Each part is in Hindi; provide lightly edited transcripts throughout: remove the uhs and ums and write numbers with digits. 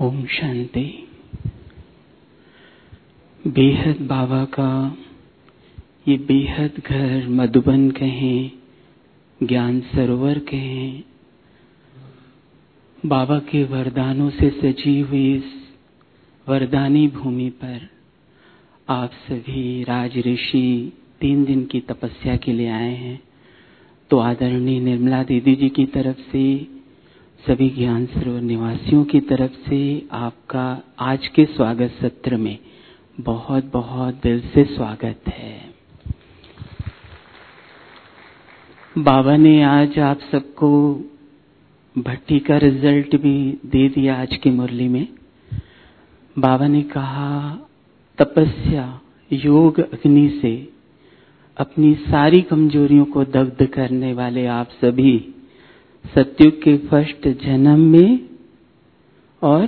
ओम शांति। बेहद बाबा का ये बेहद घर मधुबन कहें, ज्ञान सरोवर कहें, बाबा के वरदानों से सजी हुई इस वरदानी भूमि पर आप सभी राज ऋषि 3 दिन की तपस्या के लिए आए हैं। तो आदरणीय निर्मला दीदी जी की तरफ से, सभी ज्ञान सरोवर निवासियों की तरफ से आपका आज के स्वागत सत्र में बहुत बहुत दिल से स्वागत है। बाबा ने आज आप सबको भट्टी का रिजल्ट भी दे दिया। आज की मुरली में बाबा ने कहा, तपस्या योग अग्नि से अपनी सारी कमजोरियों को दग्ध करने वाले आप सभी सतयुग के फर्स्ट जन्म में और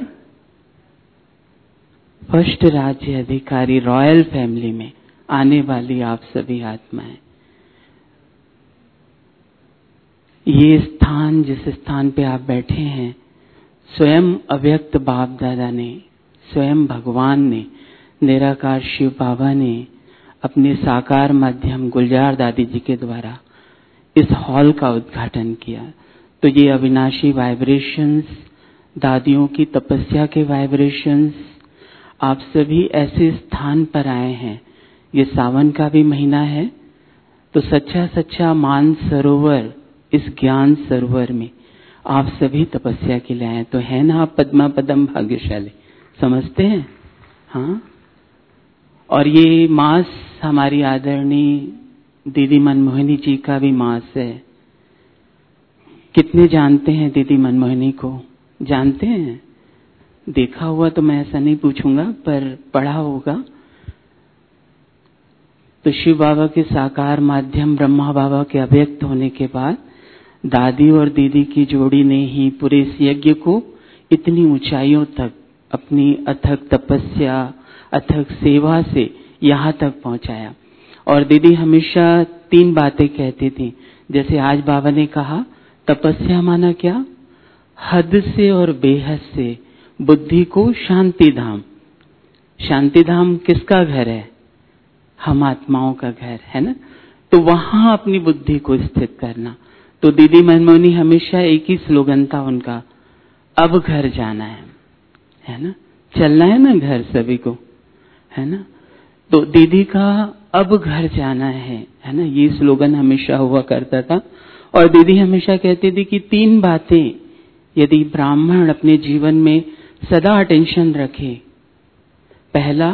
फर्स्ट राज्य अधिकारी रॉयल फैमिली में आने वाली आप सभी आत्माएं। ये स्थान, जिस स्थान पे आप बैठे हैं, स्वयं अव्यक्त बाप दादा ने, स्वयं भगवान ने, निराकार शिव बाबा ने अपने साकार माध्यम गुलजार दादी जी के द्वारा इस हॉल का उद्घाटन किया। तो ये अविनाशी वाइब्रेशंस, दादियों की तपस्या के वाइब्रेशंस, आप सभी ऐसे स्थान पर आए हैं। ये सावन का भी महीना है, तो सच्चा सच्चा मान सरोवर, इस ज्ञान सरोवर में आप सभी तपस्या के लिए आए। तो है ना आप पद्मा पदम भाग्यशाली, समझते हैं? हाँ। और ये मास हमारी आदरणीय दीदी मनमोहिनी जी का भी मास है। कितने जानते हैं दीदी मनमोहिनी को? जानते हैं? देखा हुआ तो मैं ऐसा नहीं पूछूंगा, पर पढ़ा होगा। तो शिव बाबा के साकार माध्यम ब्रह्मा बाबा के अव्यक्त होने के बाद दादी और दीदी की जोड़ी ने ही पूरे इस यज्ञ को इतनी ऊंचाइयों तक अपनी अथक तपस्या, अथक सेवा से यहाँ तक पहुंचाया। और दीदी हमेशा 3 बातें कहती थी। जैसे आज बाबा ने कहा, तपस्या माना क्या? हद से और बेहद से बुद्धि को शांति धाम। शांति धाम किसका घर है? हम आत्माओं का घर है ना। तो वहां अपनी बुद्धि को स्थित करना। तो दीदी मनमोहनी हमेशा एक ही स्लोगन था उनका, अब घर जाना है ना। चलना है ना घर सभी को, है ना। तो दीदी का अब घर जाना है ना, ये स्लोगन हमेशा हुआ करता था। और दीदी हमेशा कहती थी कि 3 बातें यदि ब्राह्मण अपने जीवन में सदा अटेंशन रखे। पहला,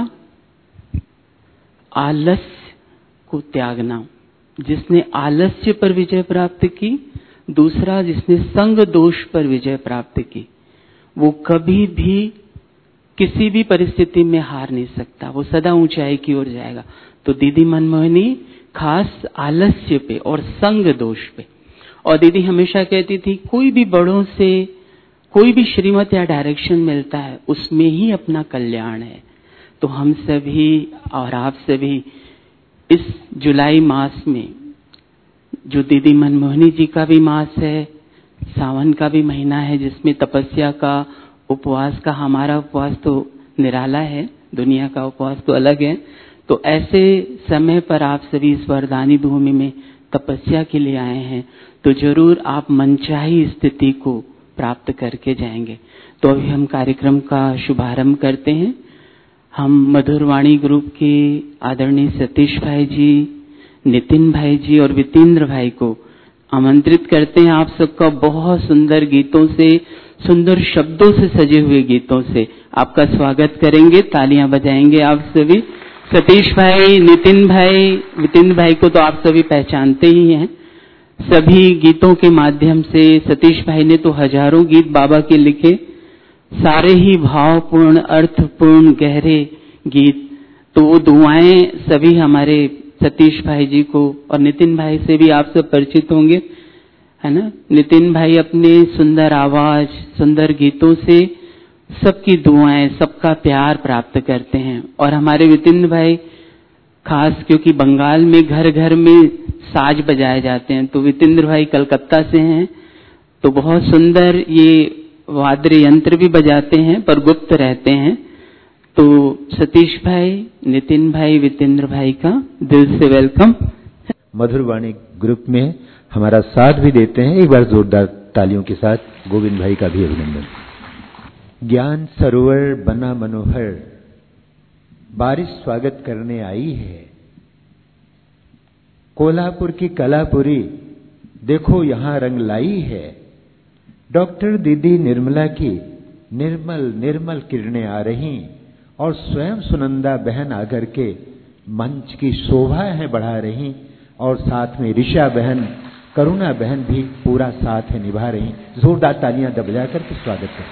आलस्य को त्यागना, जिसने आलस्य पर विजय प्राप्त की। दूसरा, जिसने संग दोष पर विजय प्राप्त की, वो कभी भी किसी भी परिस्थिति में हार नहीं सकता, वो सदा ऊंचाई की ओर जाएगा। तो दीदी मनमोहिनी खास आलस्य पे और संग दोष पे। और दीदी हमेशा कहती थी, कोई भी बड़ों से कोई भी श्रीमत या डायरेक्शन मिलता है, उसमें ही अपना कल्याण है। तो हम सभी और आप सभी इस जुलाई मास में, जो दीदी मनमोहिनी जी का भी मास है, सावन का भी महीना है, जिसमें तपस्या का, उपवास का, हमारा उपवास तो निराला है, दुनिया का उपवास तो अलग है। तो ऐसे समय पर आप सभी इस वरदानी भूमि में तपस्या के लिए आए हैं, तो जरूर आप मनचाही स्थिति को प्राप्त करके जाएंगे। तो अभी हम कार्यक्रम का शुभारंभ करते हैं। हम मधुरवाणी ग्रुप के आदरणीय सतीश भाई जी, नितिन भाई जी और वितेंद्र भाई को आमंत्रित करते हैं। आप सबका बहुत सुंदर गीतों से, सुंदर शब्दों से सजे हुए गीतों से आपका स्वागत करेंगे। तालियां बजाएंगे आप सभी। सतीश भाई, नितिन भाई, वितेंद्र भाई को तो आप सभी पहचानते ही हैं। सभी गीतों के माध्यम से सतीश भाई ने तो हजारों गीत बाबा के लिखे, सारे ही भावपूर्ण, अर्थपूर्ण, गहरे गीत। तो वो दुआएं सभी हमारे सतीश भाई जी को, और नितिन भाई से भी आप सब परिचित होंगे, है ना। नितिन भाई अपने सुंदर आवाज, सुंदर गीतों से सबकी दुआएं, सबका प्यार प्राप्त करते हैं। और हमारे वितेंद्र भाई खास, क्योंकि बंगाल में घर घर में साज बजाए जाते हैं, तो वितेंद्र भाई कलकत्ता से हैं, तो बहुत सुंदर ये वाद्य यंत्र भी बजाते हैं पर गुप्त रहते हैं। तो सतीश भाई, नितिन भाई, वितेंद्र भाई का दिल से वेलकम। मधुरवाणी ग्रुप में हमारा साथ भी देते हैं, एक बार जोरदार तालियों के साथ गोविंद भाई का भी अभिनंदन। ज्ञान सरोवर बना मनोहर, बारिश स्वागत करने आई है। कोल्हापुर की कलापुरी देखो यहां रंग लाई है। डॉक्टर दीदी निर्मला की निर्मल निर्मल किरणें आ रही और स्वयं सुनंदा बहन आकर के मंच की शोभा है बढ़ा रही, और साथ में ऋषा बहन, करुणा बहन भी पूरा साथ है निभा रही। जोरदार तालियां बजा करके स्वागत करें।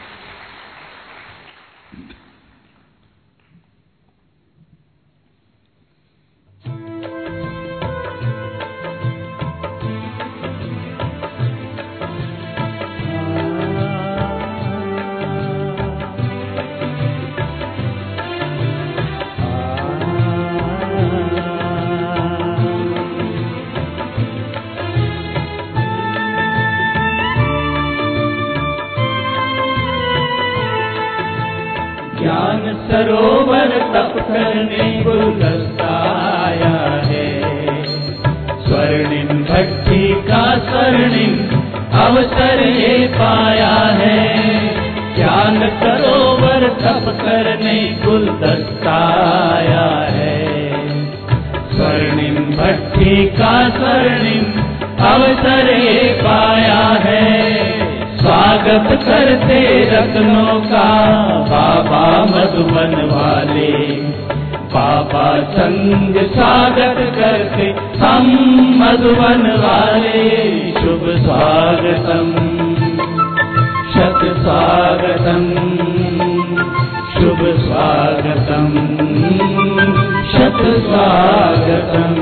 ज्ञान सरोवर तप करने गुलदस्ता आया है। स्वर्णिम भट्टी का स्वर्णिम अवसर ये पाया है। ज्ञान सरोवर तप करने गुलदस्ता आया है। स्वर्णिम भट्टी का स्वर्णिम अवसर ये पाया है। स्वागत करते रत्नों का बाबा मधुबन वाले, बाबा संग स्वागत करते हम मधुबन वाले। शुभ स्वागतम शत स्वागतम, शुभ स्वागतम शत स्वागतम।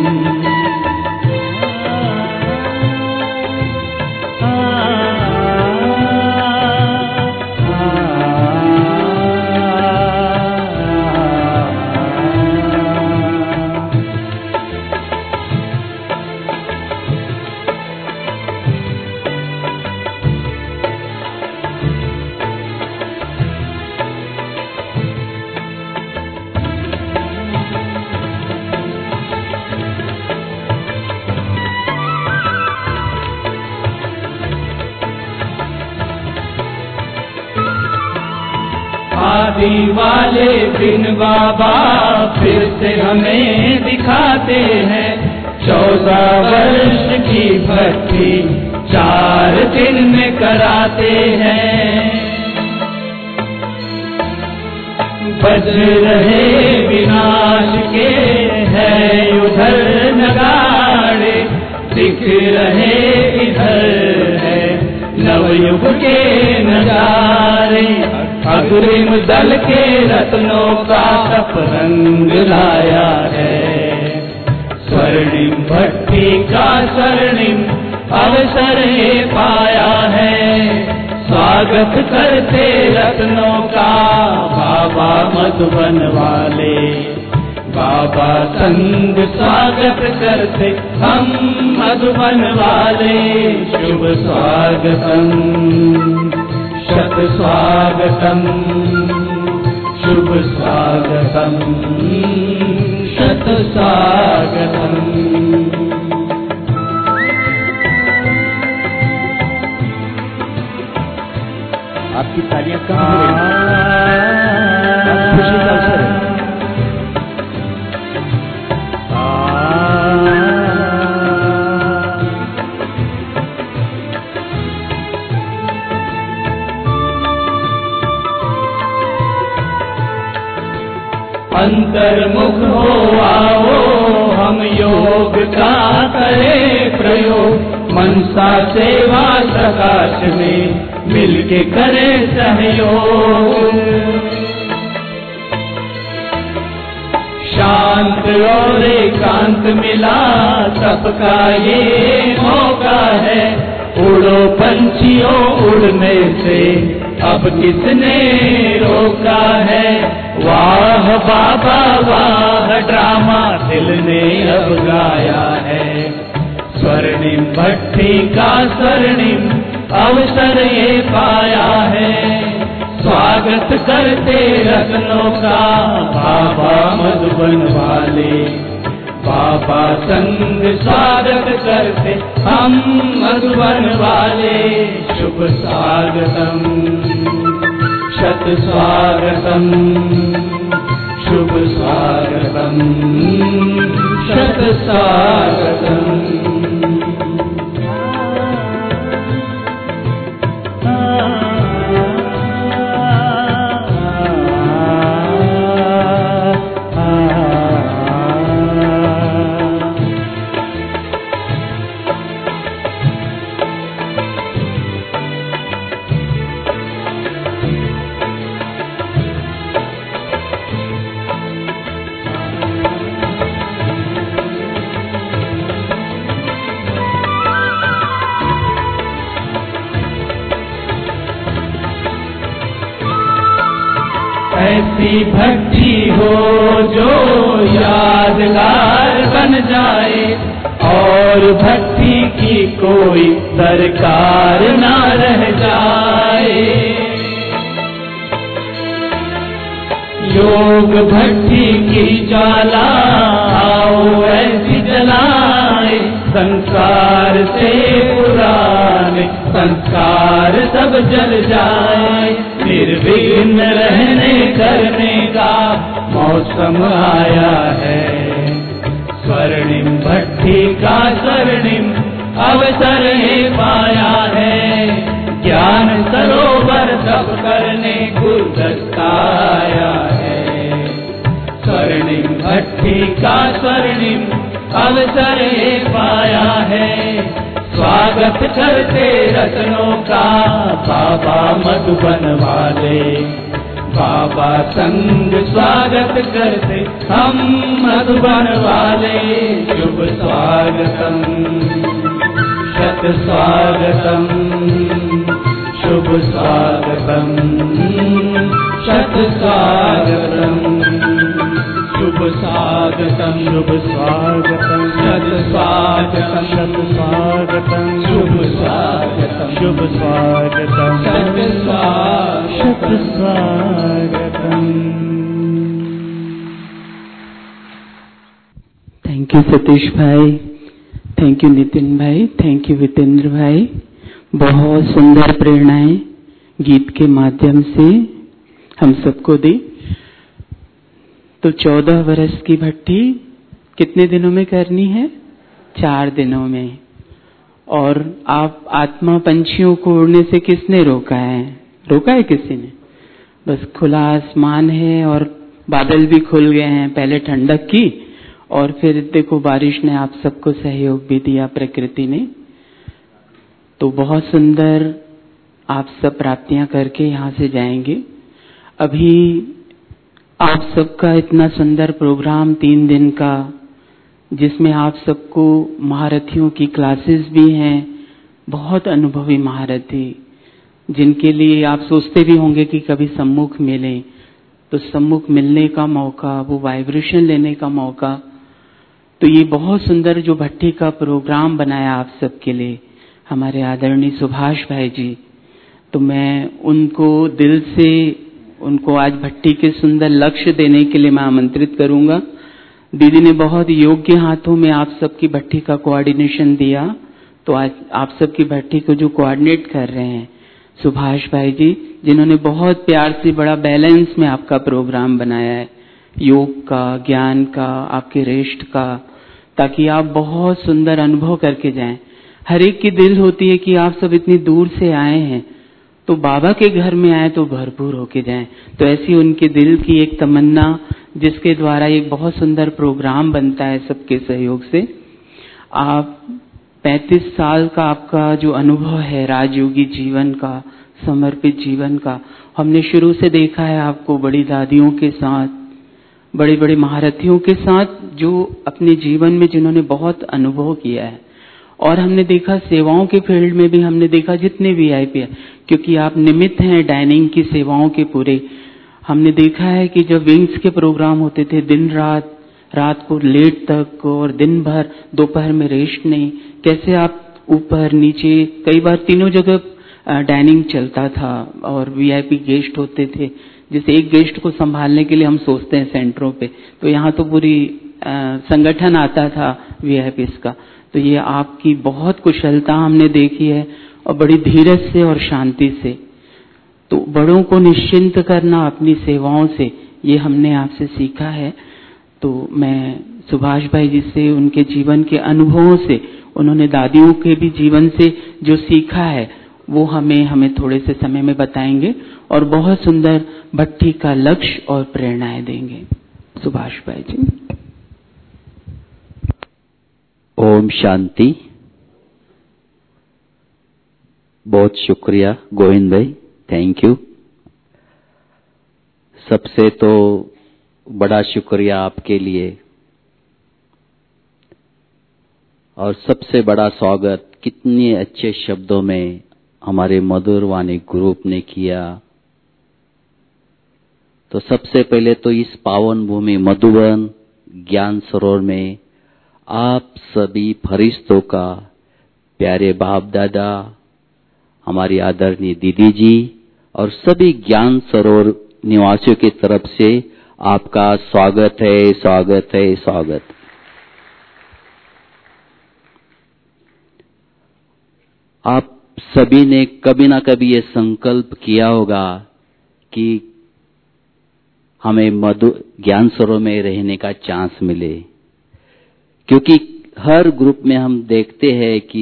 आदि वाले दिन बाबा फिर से हमें दिखाते हैं। 14 वर्ष की भक्ति 4 दिन में कराते हैं। बज रहे विनाश के हैं उधर नगाड़े, दिख रहे इधर है नवयुग के नजारे। अग्रिम दल के रत्नों का तप रंग लाया है। स्वर्णिम भट्टी का स्वर्णिम अवसर ये पाया है। स्वागत करते रत्नों का बाबा मधुबन वाले, बाबा संग स्वागत करते हम मधुबन वाले। शुभ स्वागतम शत स्वागतम, शुभ स्वागतम शत स्वागतम। आपकी तालियां कहाँ हो गई? खुशी का अवसर है। अंतर्मुख हो आओ हम योग का करें प्रयोग। मनसा सेवा प्रकाश में मिलके करें सहयोग। शांत और एकांत मिला सबका ये मौका है। उड़ो पंछियों उड़ने से अब किसने रोका है। वाह बाबा वाह ड्रामा दिल ने अब गाया है। स्वर्णिम भट्टी का स्वर्णिम अवसर ये पाया है। स्वागत करते रत्नों का बाबा मधुबन वाले, बाबा संग स्वागत करते हम मधुबन वाले। शुभ स्वागतम शत स्वागतम, शुभ स्वागतम शत स्वागतम। ऐसी भक्ति हो जो यादगार बन जाए, और भक्ति की कोई दरकार ना रह जाए। योग भक्ति की ज्वाला आओ ऐसी जलाए, संसार से पुराने संस्कार सब जल जाए। निर्विघ्न रहने करने का मौसम आया है, स्वर्णिम भट्टी का स्वर्णिम अवसर ही पाया है। ज्ञान सरोवर सब करने गुलदस्ता आया है, स्वर्णिम भट्टी का स्वर्णिम अवसर ही पाया है। स्वागत करते रत्नों का बाबा मधुबन वाले, बाबा संग स्वागत करते हम मधुबन वाले। शुभ स्वागतम शत स्वागतम, शुभ स्वागतम शत स्वागतम। शुभ स्वागतम शुभ स्वागतम शत स्वागतम शत स्वागतम, शुभ स्वागतम शुभ स्वागतम शत स्वागतम। थैंक यू सतीश भाई, थैंक यू नितिन भाई, थैंक यू वितेंद्र भाई। बहुत सुंदर प्रेरणाएं गीत के माध्यम से हम सबको दी। तो 14 वर्ष की भट्टी कितने दिनों में करनी है? 4 दिनों में। और आप आत्मा पंछियों को उड़ने से किसने रोका है? रोका है किसी ने? बस खुला आसमान है और बादल भी खुल गए हैं। पहले ठंडक की और फिर देखो बारिश ने आप सबको सहयोग भी दिया, प्रकृति ने। तो बहुत सुंदर आप सब प्राप्तियां करके यहाँ से जाएंगे। अभी आप सबका इतना सुंदर प्रोग्राम 3 दिन का, जिसमें आप सबको महारथियों की क्लासेस भी हैं, बहुत अनुभवी महारथी जिनके लिए आप सोचते भी होंगे कि कभी सम्मुख मिले, तो सम्मुख मिलने का मौका, वो वाइब्रेशन लेने का मौका। तो ये बहुत सुंदर जो भट्टी का प्रोग्राम बनाया आप सबके लिए हमारे आदरणीय सुभाष भाई जी, तो मैं उनको दिल से उनको आज भट्टी के सुंदर लक्ष्य देने के लिए मैं आमंत्रित करूंगा। दीदी ने बहुत योग्य हाथों में आप सबकी भट्टी का कोऑर्डिनेशन दिया, तो आज आप सबकी भट्टी को जो कोऑर्डिनेट कर रहे हैं सुभाष भाई जी, जिन्होंने बहुत प्यार से बड़ा बैलेंस में आपका प्रोग्राम बनाया है, योग का, ज्ञान का, आपके रेस्ट का, ताकि आप बहुत सुंदर अनुभव करके जाएं। हर एक की दिल होती है कि आप सब इतनी दूर से आए हैं तो बाबा के घर में आए तो भरपूर होके जाएं। तो ऐसी उनके दिल की एक तमन्ना, जिसके द्वारा एक बहुत सुंदर प्रोग्राम बनता है सबके सहयोग से। आप 35 साल का आपका जो अनुभव है राजयोगी जीवन का, समर्पित जीवन का, हमने शुरू से देखा है आपको बड़ी दादियों के साथ, बड़े बड़े महारथियों के साथ, जो अपने जीवन में जिन्होंने बहुत अनुभव किया है। और हमने देखा सेवाओं के फील्ड में भी हमने देखा जितने VIP है, क्योंकि आप निमित्त हैं डाइनिंग की सेवाओं के पूरे। हमने देखा है कि जब विंग्स के प्रोग्राम होते थे दिन रात, रात को लेट तक और दिन भर, दोपहर में रेस्ट नहीं, कैसे आप ऊपर नीचे कई बार तीनों जगह डाइनिंग चलता था और वीआईपी गेस्ट होते थे। जैसे एक गेस्ट को संभालने के लिए हम सोचते हैं सेंटरों पे, तो यहाँ तो पूरी संगठन आता था वीआईपीस का। तो ये आपकी बहुत कुशलता हमने देखी है और बड़ी धीरज से और शांति से। तो बड़ों को निश्चिंत करना अपनी सेवाओं से, ये हमने आपसे सीखा है। तो मैं सुभाष भाई जी से, उनके जीवन के अनुभवों से, उन्होंने दादियों के भी जीवन से जो सीखा है वो हमें थोड़े से समय में बताएंगे और बहुत सुंदर भट्टी का लक्ष्य और प्रेरणाएं देंगे। सुभाष भाई जी। ओम शांति। बहुत शुक्रिया गोविंद भाई, थैंक यू। सबसे तो बड़ा शुक्रिया आपके लिए और सबसे बड़ा स्वागत कितने अच्छे शब्दों में हमारे मधुर वाणी ग्रुप ने किया। तो सबसे पहले तो इस पावन भूमि मधुबन ज्ञान सरोवर में आप सभी फरिश्तों का, प्यारे बाप दादा, हमारी आदरणीय दीदी जी और सभी ज्ञान सरोवर निवासियों की तरफ से आपका स्वागत है, स्वागत है, स्वागत। आप सभी ने कभी ना कभी ये संकल्प किया होगा कि हमें ज्ञान सरोवर में रहने का चांस मिले, क्योंकि हर ग्रुप में हम देखते हैं कि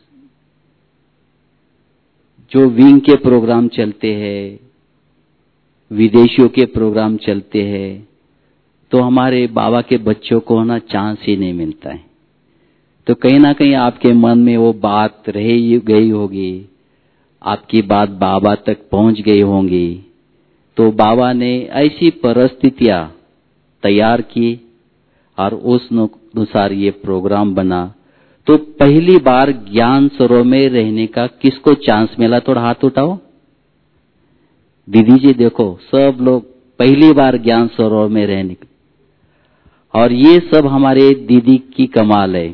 जो विंग के प्रोग्राम चलते हैं, विदेशियों के प्रोग्राम चलते हैं, तो हमारे बाबा के बच्चों को ना चांस ही नहीं मिलता है। तो कहीं ना कहीं आपके मन में वो बात रह गई होगी, आपकी बात बाबा तक पहुंच गई होंगी। तो बाबा ने ऐसी परिस्थितियां तैयार की और उस अनुसार ये प्रोग्राम बना। तो पहली बार ज्ञान सरोवर में रहने का किसको चांस मिला? थोड़ा हाथ उठाओ। दीदी जी देखो, सब लोग पहली बार ज्ञान सरोवर में रहने का, और ये सब हमारे दीदी की कमाल है।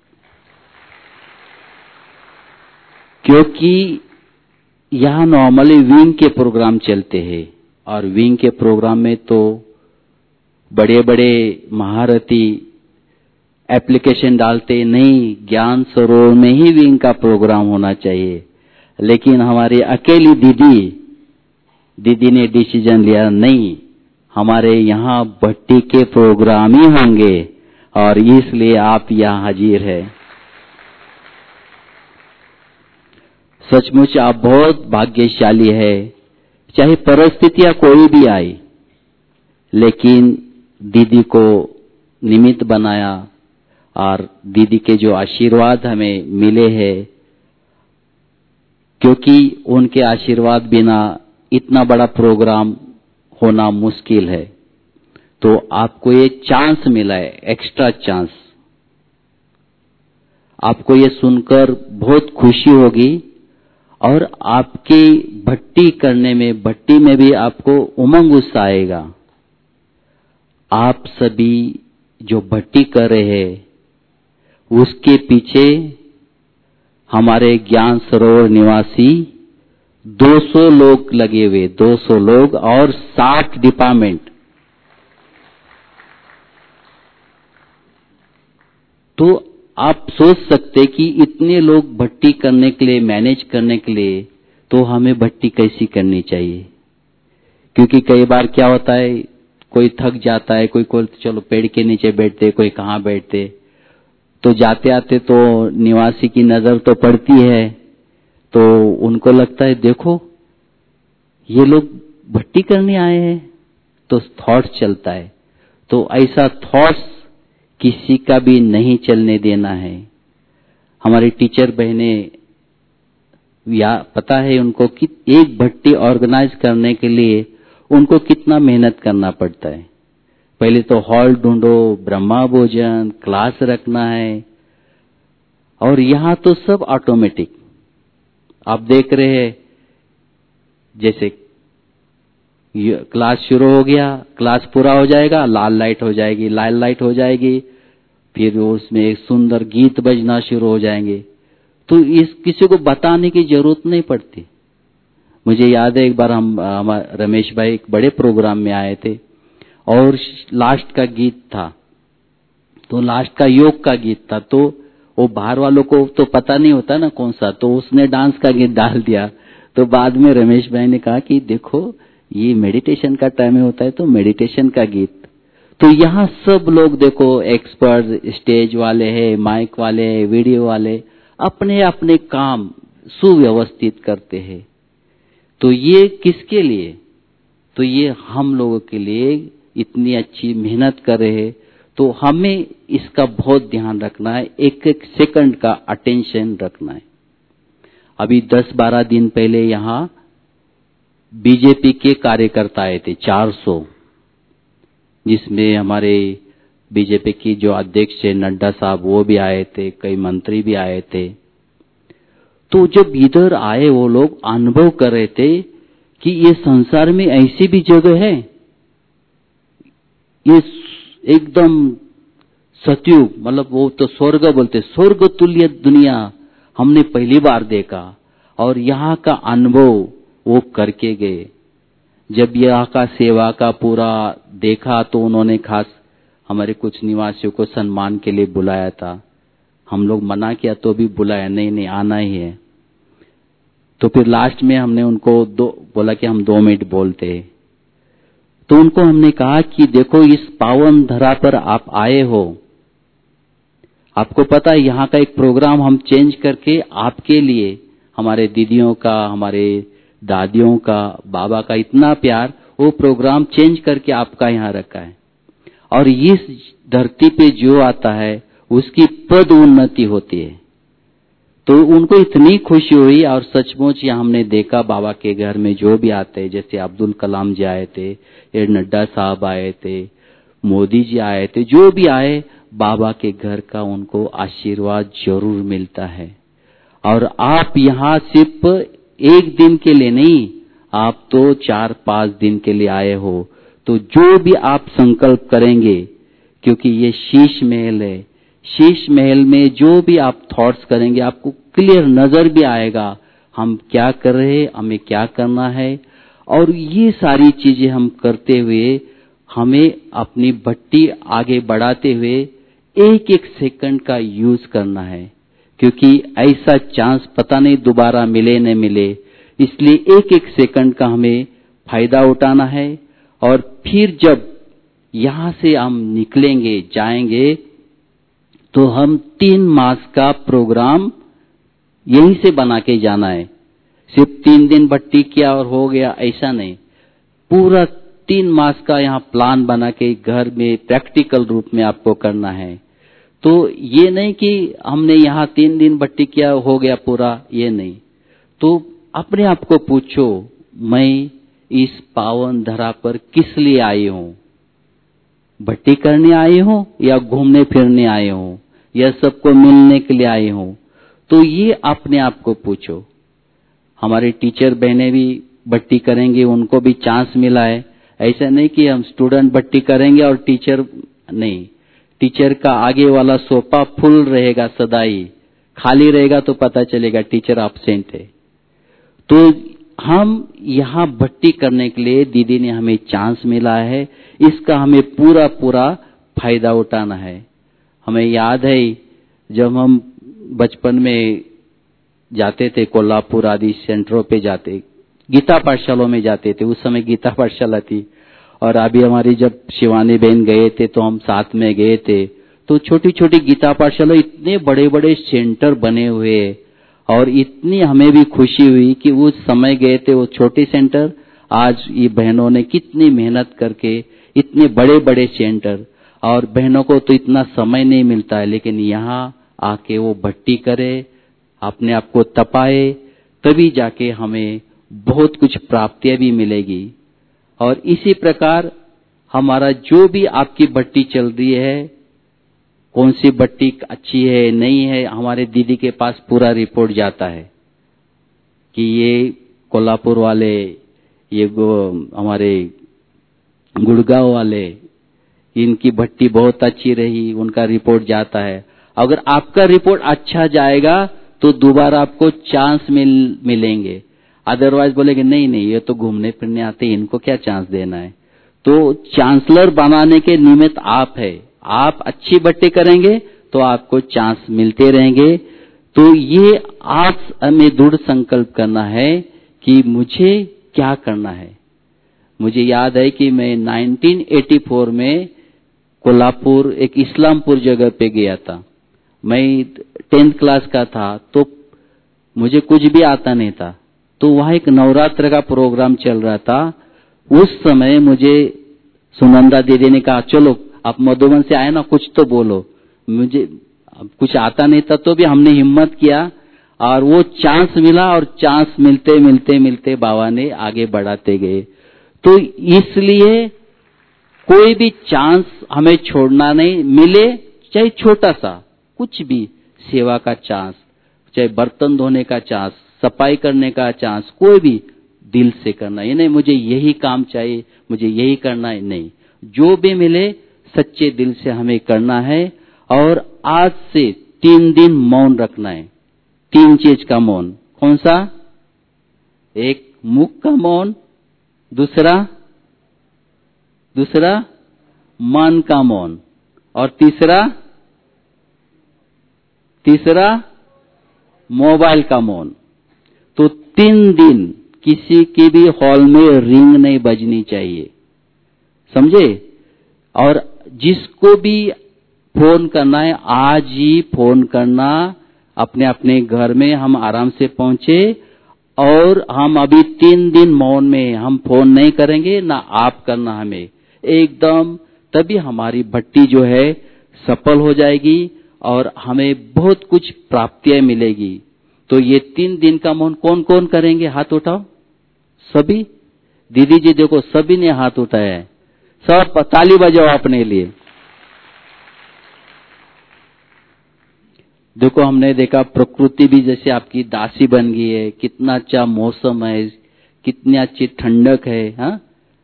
क्योंकि यहाँ नॉर्मली विंग के प्रोग्राम चलते हैं और विंग के प्रोग्राम में तो बड़े बड़े महारथी एप्लीकेशन डालते नहीं, ज्ञान सरोवर में ही विंग का प्रोग्राम होना चाहिए। लेकिन हमारी अकेली दीदी ने डिसीजन लिया, नहीं, हमारे यहाँ भट्टी के प्रोग्राम ही होंगे और इसलिए आप यहाँ हाजिर है। सचमुच आप बहुत भाग्यशाली है। चाहे परिस्थितियां कोई भी आई, लेकिन दीदी को निमित्त बनाया और दीदी के जो आशीर्वाद हमें मिले हैं, क्योंकि उनके आशीर्वाद बिना इतना बड़ा प्रोग्राम होना मुश्किल है। तो आपको ये चांस मिला है, एक्स्ट्रा चांस। आपको ये सुनकर बहुत खुशी होगी और आपकी भट्टी करने में, भट्टी में भी आपको उमंग उत्साह आएगा। आप सभी जो भट्टी कर रहे हैं, उसके पीछे हमारे ज्ञान सरोवर निवासी 200 लोग लगे हुए, 200 लोग और 60 डिपार्टमेंट। तो आप सोच सकते कि इतने लोग भट्टी करने के लिए, मैनेज करने के लिए, तो हमें भट्टी कैसी करनी चाहिए। क्योंकि कई बार क्या होता है, कोई थक जाता है, कोई चलो पेड़ के नीचे बैठते, कोई कहाँ बैठते, तो जाते आते तो निवासी की नजर तो पड़ती है, तो उनको लगता है देखो ये लोग भट्टी करने आए हैं, तो थॉट चलता है। तो ऐसा थॉट्स किसी का भी नहीं चलने देना है। हमारी टीचर बहने या पता है उनको कि एक भट्टी ऑर्गेनाइज करने के लिए उनको कितना मेहनत करना पड़ता है। पहले तो हॉल ढूंढो, ब्रह्मा भोजन, क्लास रखना है, और यहाँ तो सब ऑटोमेटिक। आप देख रहे हैं, जैसे क्लास शुरू हो गया, क्लास पूरा हो जाएगा, लाल लाइट हो जाएगी, लाल लाइट हो जाएगी, फिर उसमें एक सुंदर गीत बजना शुरू हो जाएंगे। तो इस किसी को बताने की जरूरत नहीं पड़ती, मुझे याद है एक बार हम रमेश भाई एक बड़े प्रोग्राम में आए थे और लास्ट का गीत था, तो लास्ट का योग का गीत था, तो वो बाहर वालों को तो पता नहीं होता ना कौन सा, तो उसने डांस का गीत डाल दिया। तो बाद में रमेश भाई ने कहा कि देखो ये मेडिटेशन का टाइम होता है तो मेडिटेशन का गीत। तो यहाँ सब लोग देखो एक्सपर्ट, स्टेज वाले हैं, माइक वाले हैं, वीडियो वाले, अपने अपने काम सुव्यवस्थित करते हैं। तो ये किसके लिए? तो ये हम लोगों के लिए इतनी अच्छी मेहनत कर रहे हैं, तो हमें इसका बहुत ध्यान रखना है, एक एक सेकंड का अटेंशन रखना है। अभी 10-12 दिन पहले यहाँ बीजेपी के कार्यकर्ता आए थे 400, जिसमें हमारे बीजेपी की जो अध्यक्ष है नड्डा साहब वो भी आए थे, कई मंत्री भी आए थे। तो जब इधर आए वो लोग अनुभव कर रहे थे कि ये संसार में ऐसी भी जगह है, ये एकदम सतयुग, मतलब वो तो स्वर्ग बोलते, स्वर्ग तुल्य दुनिया हमने पहली बार देखा और यहाँ का अनुभव वो करके गए। जब यहाँ का सेवा का पूरा देखा तो उन्होंने खास हमारे कुछ निवासियों को सम्मान के लिए बुलाया था। हम लोग मना किया तो भी बुलाया, नहीं नहीं आना ही है। तो फिर लास्ट में हमने उनको बोला कि हम 2 मिनट बोलते हैं। तो उनको हमने कहा कि देखो इस पावन धरा पर आप आए हो, आपको पता है यहाँ का एक प्रोग्राम हम चेंज करके आपके लिए, हमारे दीदियों का, हमारे दादियों का, बाबा का इतना प्यार, वो प्रोग्राम चेंज करके आपका यहाँ रखा है। और इस धरती पे जो आता है उसकी पद उन्नति होती है। तो उनको इतनी खुशी हुई और सचमुच यहाँ हमने देखा बाबा के घर में जो भी आते हैं, जैसे अब्दुल कलाम जी आए थे, ये नड्डा साहब आए थे, मोदी जी आए थे, जो भी आए बाबा के घर का उनको आशीर्वाद जरूर मिलता है। और आप यहाँ सिर्फ एक दिन के लिए नहीं, आप तो 4-5 दिन के लिए आए हो, तो जो भी आप संकल्प करेंगे, क्योंकि ये शीश महल है, शीश महल में जो भी आप थॉट्स करेंगे आपको क्लियर नजर भी आएगा हम क्या कर रहे हैं, हमें क्या करना है। और ये सारी चीजें हम करते हुए हमें अपनी भट्टी आगे बढ़ाते हुए एक एक सेकंड का यूज करना है, क्योंकि ऐसा चांस पता नहीं दोबारा मिले न मिले, इसलिए एक एक सेकंड का हमें फायदा उठाना है। और फिर जब यहां से हम निकलेंगे, जाएंगे, तो हम 3 मास का प्रोग्राम यहीं से बना के जाना है। सिर्फ 3 दिन भट्टी किया और हो गया ऐसा नहीं, पूरा 3 मास का यहाँ प्लान बना के घर में प्रैक्टिकल रूप में आपको करना है। तो ये नहीं कि हमने यहाँ 3 दिन भट्टी किया हो गया पूरा, ये नहीं। तो अपने आप को पूछो, मैं इस पावन धरा पर किस लिए आई हूँ? भट्टी करने आई हूँ या घूमने फिरने आई हूँ या सबको मिलने के लिए आई हूँ? तो ये अपने आप को पूछो। हमारे टीचर बहनें भी भट्टी करेंगे, उनको भी चांस मिला है। ऐसा नहीं कि हम स्टूडेंट भट्टी करेंगे और टीचर नहीं। टीचर का आगे वाला सोफा फुल रहेगा, सदाई खाली रहेगा तो पता चलेगा टीचर एब्सेंट है। तो हम यहाँ भट्टी करने के लिए दीदी ने हमें चांस मिला है, इसका हमें पूरा पूरा फायदा उठाना है। हमें याद है जब हम बचपन में जाते थे कोल्हापुर आदि सेंटरों पे जाते, गीता पाठशालों में जाते थे, उस समय गीता पाठशाला थी। और अभी हमारी जब शिवानी बहन गए थे तो हम साथ में गए थे, तो छोटी छोटी गीता पाठशाला, इतने बड़े बड़े सेंटर बने हुए, और इतनी हमें भी खुशी हुई कि उस समय गए थे वो छोटे सेंटर, आज ये बहनों ने कितनी मेहनत करके इतने बड़े बड़े सेंटर, और बहनों को तो इतना समय नहीं मिलता है, लेकिन यहाँ आके वो भट्टी करे, अपने आप को तपाए, तभी जाके हमें बहुत कुछ प्राप्तियां भी मिलेगी। और इसी प्रकार हमारा जो भी आपकी भट्टी चल रही है, कौन सी भट्टी अच्छी है नहीं है, हमारे दीदी के पास पूरा रिपोर्ट जाता है कि ये कोल्हापुर वाले, ये हमारे गुड़गांव वाले, इनकी भट्टी बहुत अच्छी रही, उनका रिपोर्ट जाता है। अगर आपका रिपोर्ट अच्छा जाएगा तो दोबारा आपको चांस मिलेंगे। अदरवाइज बोलेंगे नहीं नहीं ये तो घूमने फिरने आते, इनको क्या चांस देना है। तो चांसलर बनाने के निमित्त आप है, आप अच्छी भट्टी करेंगे तो आपको चांस मिलते रहेंगे। तो ये आज हमें दृढ़ संकल्प करना है कि मुझे क्या करना है। मुझे याद है कि मैं 1984 में कोल्हापुर एक इस्लामपुर जगह पे गया था। मैं 10th क्लास का था, तो मुझे कुछ भी आता नहीं था। तो वहां एक नवरात्र का प्रोग्राम चल रहा था। उस समय मुझे सुनंदा दीदी ने कहा चलो आप मधुबन से आए ना, कुछ तो बोलो। मुझे कुछ आता नहीं था, तो भी हमने हिम्मत किया और वो चांस मिला, और चांस मिलते मिलते मिलते बाबा ने आगे बढ़ाते गए। तो इसलिए कोई भी चांस हमें छोड़ना नहीं, मिले चाहे छोटा सा कुछ भी, सेवा का चांस, चाहे बर्तन धोने का चांस, सफाई करने का चांस, कोई भी दिल से करना। ये नहीं मुझे यही काम चाहिए, मुझे यही करना है, नहीं, जो भी मिले सच्चे दिल से हमें करना है। और आज से 3 दिन मौन रखना है। 3 चीज का मौन। कौन सा? एक मुख का मौन, दूसरा मन का मौन, और तीसरा मोबाइल का मौन। तो 3 दिन किसी के भी हॉल में रिंग नहीं बजनी चाहिए, समझे। और जिसको भी फोन करना है आज ही फोन करना, अपने अपने घर में हम आराम से पहुंचे। और हम अभी 3 दिन मौन में, हम फोन नहीं करेंगे ना आप करना हमें एकदम, तभी हमारी भट्टी जो है सफल हो जाएगी और हमें बहुत कुछ प्राप्तियां मिलेगी। तो ये 3 दिन का मौन कौन कौन करेंगे? हाथ उठाओ सभी। दीदी जी देखो सभी ने हाथ उठाया है, सब ताली बजाओ अपने लिए। देखो हमने देखा प्रकृति भी जैसे आपकी दासी बन गई है, कितना अच्छा मौसम है, कितनी अच्छी ठंडक है। हाँ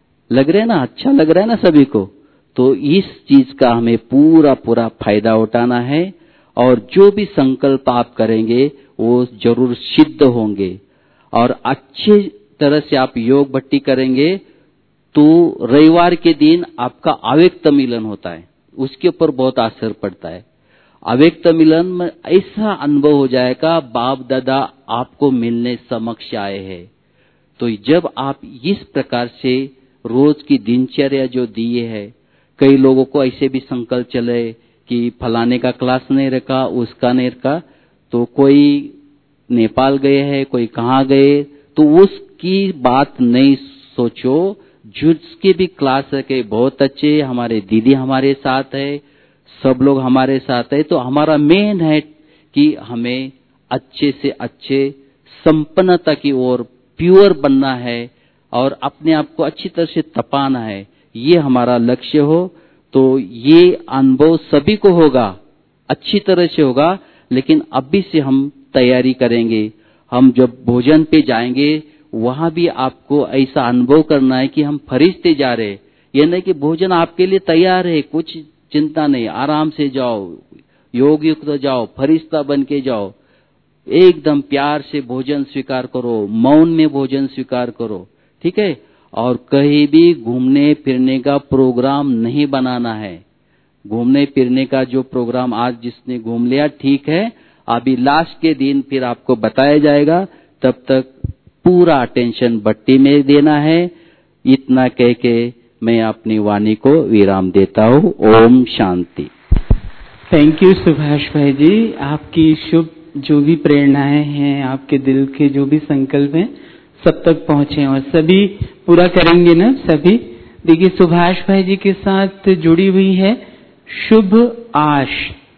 लग रहा है ना, अच्छा लग रहा है ना सभी को। तो इस चीज का हमें पूरा पूरा फायदा उठाना है, और जो भी संकल्प आप करेंगे वो जरूर सिद्ध होंगे। और अच्छे तरह से आप योग भट्टी करेंगे तो रविवार के दिन आपका अव्यक्त मिलन होता है, उसके ऊपर बहुत असर पड़ता है। अव्यक्त मिलन में ऐसा अनुभव हो जाएगा बाप दादा आपको मिलने समक्ष आए हैं। तो जब आप इस प्रकार से रोज की दिनचर्या जो दिए है, कई लोगों को ऐसे भी संकल्प चले कि फलाने का क्लास नहीं रखा, उसका नहीं रखा, तो कोई नेपाल गए हैं, कोई कहाँ गए, तो उसकी बात नहीं सोचो। जिसके भी क्लास रखे बहुत अच्छे, हमारे दीदी हमारे साथ है, सब लोग हमारे साथ है। तो हमारा मेन है कि हमें अच्छे से अच्छे संपन्नता की ओर प्योर बनना है और अपने आप को अच्छी तरह से तपाना है, ये हमारा लक्ष्य हो। तो ये अनुभव सभी को होगा, अच्छी तरह से होगा, लेकिन अभी से हम तैयारी करेंगे। हम जब भोजन पे जाएंगे वहां भी आपको ऐसा अनुभव करना है कि हम फरिश्ते जा रहे, ये नहीं कि भोजन आपके लिए तैयार है, कुछ चिंता नहीं, आराम से जाओ, योग युक्त जाओ, फरिश्ता बन के जाओ, एकदम प्यार से भोजन स्वीकार करो, मौन में भोजन स्वीकार करो, ठीक है। और कहीं भी घूमने फिरने का प्रोग्राम नहीं बनाना है। घूमने फिरने का जो प्रोग्राम आज जिसने घूम लिया ठीक है, अभी लास्ट के दिन फिर आपको बताया जाएगा, तब तक पूरा अटेंशन भट्टी में देना है। इतना कह के मैं अपनी वाणी को विराम देता हूँ। ओम शांति। थैंक यू सुभाष भाई जी। आपकी शुभ जो भी प्रेरणाएं हैं, आपके दिल के जो भी संकल्प हैं, सब तक पहुंचे और सभी पूरा करेंगे ना सभी। देखिए सुभाष भाई जी के साथ जुड़ी हुई है शुभ आश,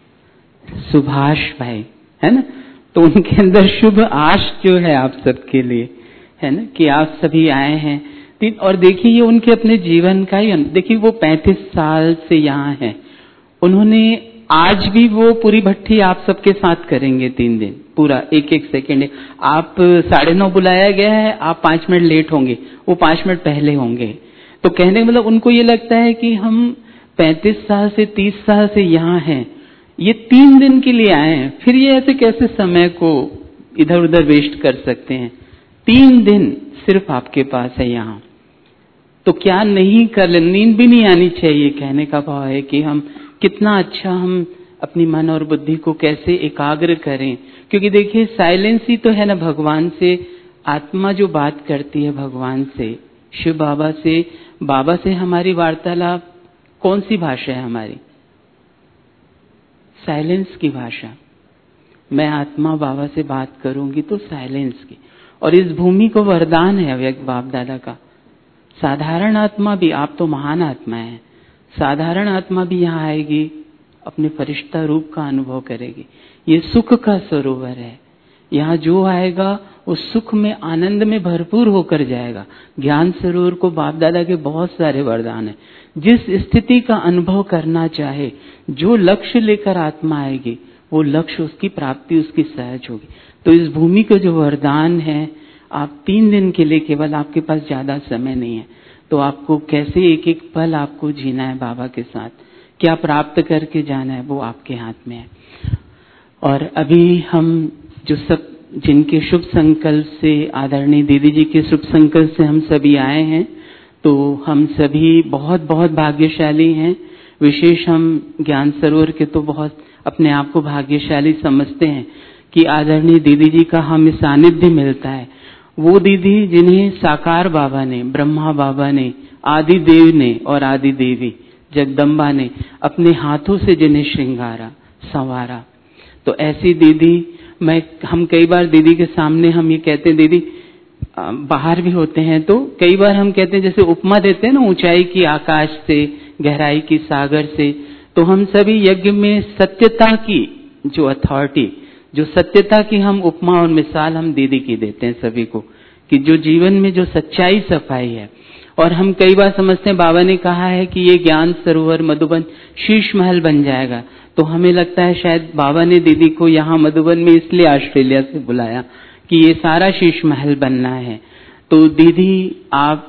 सुभाष भाई है ना, तो उनके अंदर शुभ आश जो है आप सबके लिए है ना, कि आप सभी आए हैं। और देखिए ये उनके अपने जीवन का ही, देखिए वो 35 साल से यहाँ हैं, उन्होंने आज भी वो पूरी भट्टी आप सबके साथ करेंगे 3 दिन पूरा, एक एक सेकेंड। आप 9:30 बुलाया गया है, आप 5 मिनट लेट होंगे, वो 5 मिनट पहले होंगे। तो कहने का मतलब उनको ये लगता है कि हम 35 साल से 30 साल से यहाँ हैं, ये 3 दिन के लिए आए हैं, फिर ये ऐसे कैसे समय को इधर उधर वेस्ट कर सकते हैं। 3 दिन सिर्फ आपके पास है यहाँ, तो क्या नहीं कर ले, नींद भी नहीं आनी चाहिए। कहने का भाव है कि हम कितना अच्छा हम अपनी मन और बुद्धि को कैसे एकाग्र करें, क्योंकि देखिए साइलेंस ही तो है ना भगवान से, आत्मा जो बात करती है भगवान से, शिव बाबा से हमारी वार्तालाप कौन सी भाषा है हमारी? साइलेंस की भाषा। मैं आत्मा बाबा से बात करूंगी तो साइलेंस की। और इस भूमि को वरदान है अव्यक्त बाप दादा का। साधारण आत्मा भी, आप तो महान आत्मा है, साधारण आत्मा भी यहाँ आएगी, अपने फरिश्ता रूप का अनुभव करेगी। ये सुख का सरोवर है, यहाँ जो आएगा उस सुख में आनंद में भरपूर होकर जाएगा। ज्ञान सरोवर को बाप दादा के बहुत सारे वरदान है। जिस स्थिति का अनुभव करना चाहे, जो लक्ष्य लेकर आत्मा आएगी, वो लक्ष्य उसकी प्राप्ति उसकी सहज होगी। तो इस भूमि का जो वरदान है, आप 3 दिन के लिए, केवल आपके पास ज्यादा समय नहीं है, तो आपको कैसे एक एक पल आपको जीना है बाबा के साथ, क्या प्राप्त करके जाना है, वो आपके हाथ में है। और अभी हम जो सब जिनके शुभ संकल्प से, आदरणीय दीदी जी के शुभ संकल्प से हम सभी आए हैं, तो हम सभी बहुत बहुत भाग्यशाली हैं। विशेष हम ज्ञान सरोवर के तो बहुत अपने आप को भाग्यशाली समझते हैं कि आदरणीय दीदी जी का हमें सानिध्य मिलता है। वो दीदी जिन्हें साकार बाबा ने, ब्रह्मा बाबा ने, आदि देव ने और आदि देवी जगदम्बा ने अपने हाथों से जिन्हें श्रृंगारा संवारा, तो ऐसी दीदी हम कई बार दीदी के सामने हम ये कहते हैं, दीदी बाहर भी होते हैं तो कई बार हम कहते हैं, जैसे उपमा देते हैं ना, ऊंचाई की आकाश से, गहराई की सागर से, तो हम सभी यज्ञ में सत्यता की जो अथॉरिटी, जो सत्यता की हम उपमा और मिसाल हम दीदी की देते हैं सभी को, कि जो जीवन में जो सच्चाई सफाई है। और हम कई बार समझते हैं, बाबा ने कहा है कि ये ज्ञान सरोवर मधुबन शीश महल बन जाएगा, तो हमें लगता है शायद बाबा ने दीदी को यहाँ मधुबन में इसलिए ऑस्ट्रेलिया से बुलाया कि ये सारा शीश महल बनना है। तो दीदी आप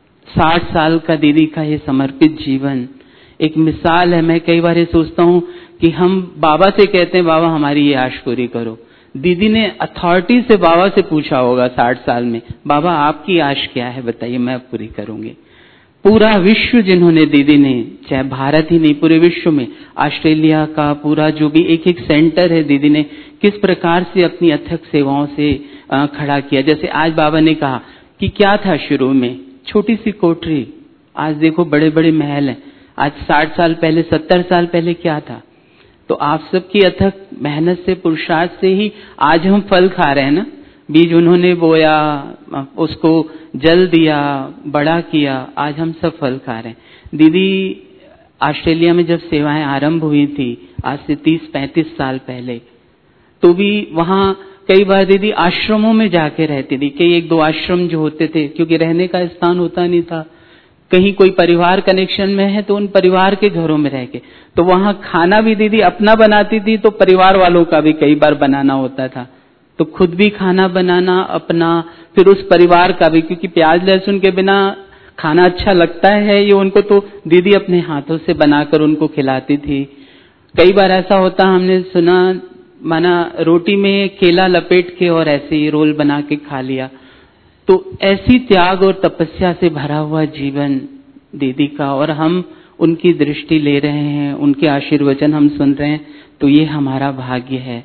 60 साल का दीदी का ये समर्पित जीवन एक मिसाल है। मैं कई बार ये सोचता हूँ कि हम बाबा से कहते हैं, बाबा हमारी ये आश पूरी करो। दीदी ने अथॉरिटी से बाबा से पूछा होगा 60 साल में, बाबा आपकी आश क्या है बताइए, मैं पूरी करूंगी। पूरा विश्व जिन्होंने दीदी ने, चाहे भारत ही नहीं पूरे विश्व में, ऑस्ट्रेलिया का पूरा जो भी एक एक सेंटर है, दीदी ने किस प्रकार से अपनी अथक सेवाओं से खड़ा किया। जैसे आज बाबा ने कहा कि क्या था शुरू में, छोटी सी कोठरी, आज देखो बड़े बड़े महल हैं। आज 60 साल पहले, 70 साल पहले क्या था? तो आप सबकी अथक मेहनत से, पुरुषार्थ से ही आज हम फल खा रहे हैं ना। बीज उन्होंने बोया, उसको जल दिया, बड़ा किया, आज हम सब फल खा रहे हैं। दीदी ऑस्ट्रेलिया में जब सेवाएं आरंभ हुई थी आज से 30-35 साल पहले, तो भी वहां कई बार दीदी आश्रमों में जाके रहती थी। कई 1-2 आश्रम जो होते थे, क्योंकि रहने का स्थान होता नहीं था, कहीं कोई परिवार कनेक्शन में है तो उन परिवार के घरों में रह के, तो वहां खाना भी दीदी अपना बनाती थी, तो परिवार वालों का भी कई बार बनाना होता था। तो खुद भी खाना बनाना अपना, फिर उस परिवार का भी, क्योंकि प्याज लहसुन के बिना खाना अच्छा लगता है ये उनको, तो दीदी अपने हाथों से बनाकर उनको खिलाती थी। कई बार ऐसा होता हमने सुना, माना रोटी में केला लपेट के और ऐसे ही रोल बना के खा लिया। तो ऐसी त्याग और तपस्या से भरा हुआ जीवन दीदी का, और हम उनकी दृष्टि ले रहे हैं, उनके आशीर्वचन हम सुन रहे हैं, तो ये हमारा भाग्य है।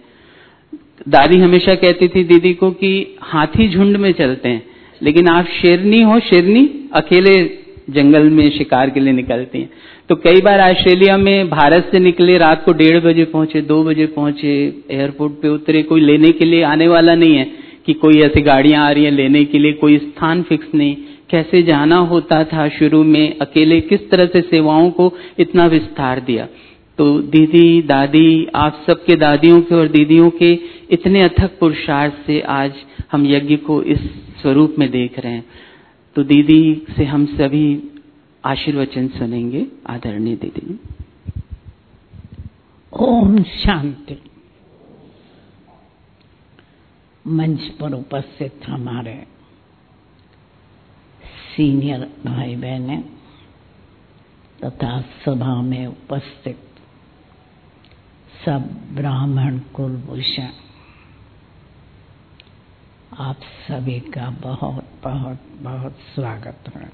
दादी हमेशा कहती थी दीदी को कि हाथी झुंड में चलते हैं, लेकिन आप शेरनी हो, शेरनी अकेले जंगल में शिकार के लिए निकलती हैं। तो कई बार ऑस्ट्रेलिया में भारत से निकले, रात को 1:30 बजे पहुंचे, 2 बजे पहुंचे, एयरपोर्ट पे उतरे, कोई लेने के लिए आने वाला नहीं है कि कोई ऐसी गाड़ियां आ रही हैं लेने के लिए, कोई स्थान फिक्स नहीं। कैसे जाना होता था शुरू में अकेले, किस तरह से सेवाओं को इतना विस्तार दिया। तो दीदी, दादी, आप सबके दादियों के और दीदियों के इतने अथक पुरुषार्थ से आज हम यज्ञ को इस स्वरूप में देख रहे हैं। तो दीदी से हम सभी आशीर्वचन सुनेंगे। आदरणीय दीदी। ओम शांति। मंच पर उपस्थित हमारे सीनियर भाई बहने तथा सभा में उपस्थित सब ब्राह्मण कुलभूषण, आप सभी का बहुत बहुत बहुत स्वागत है।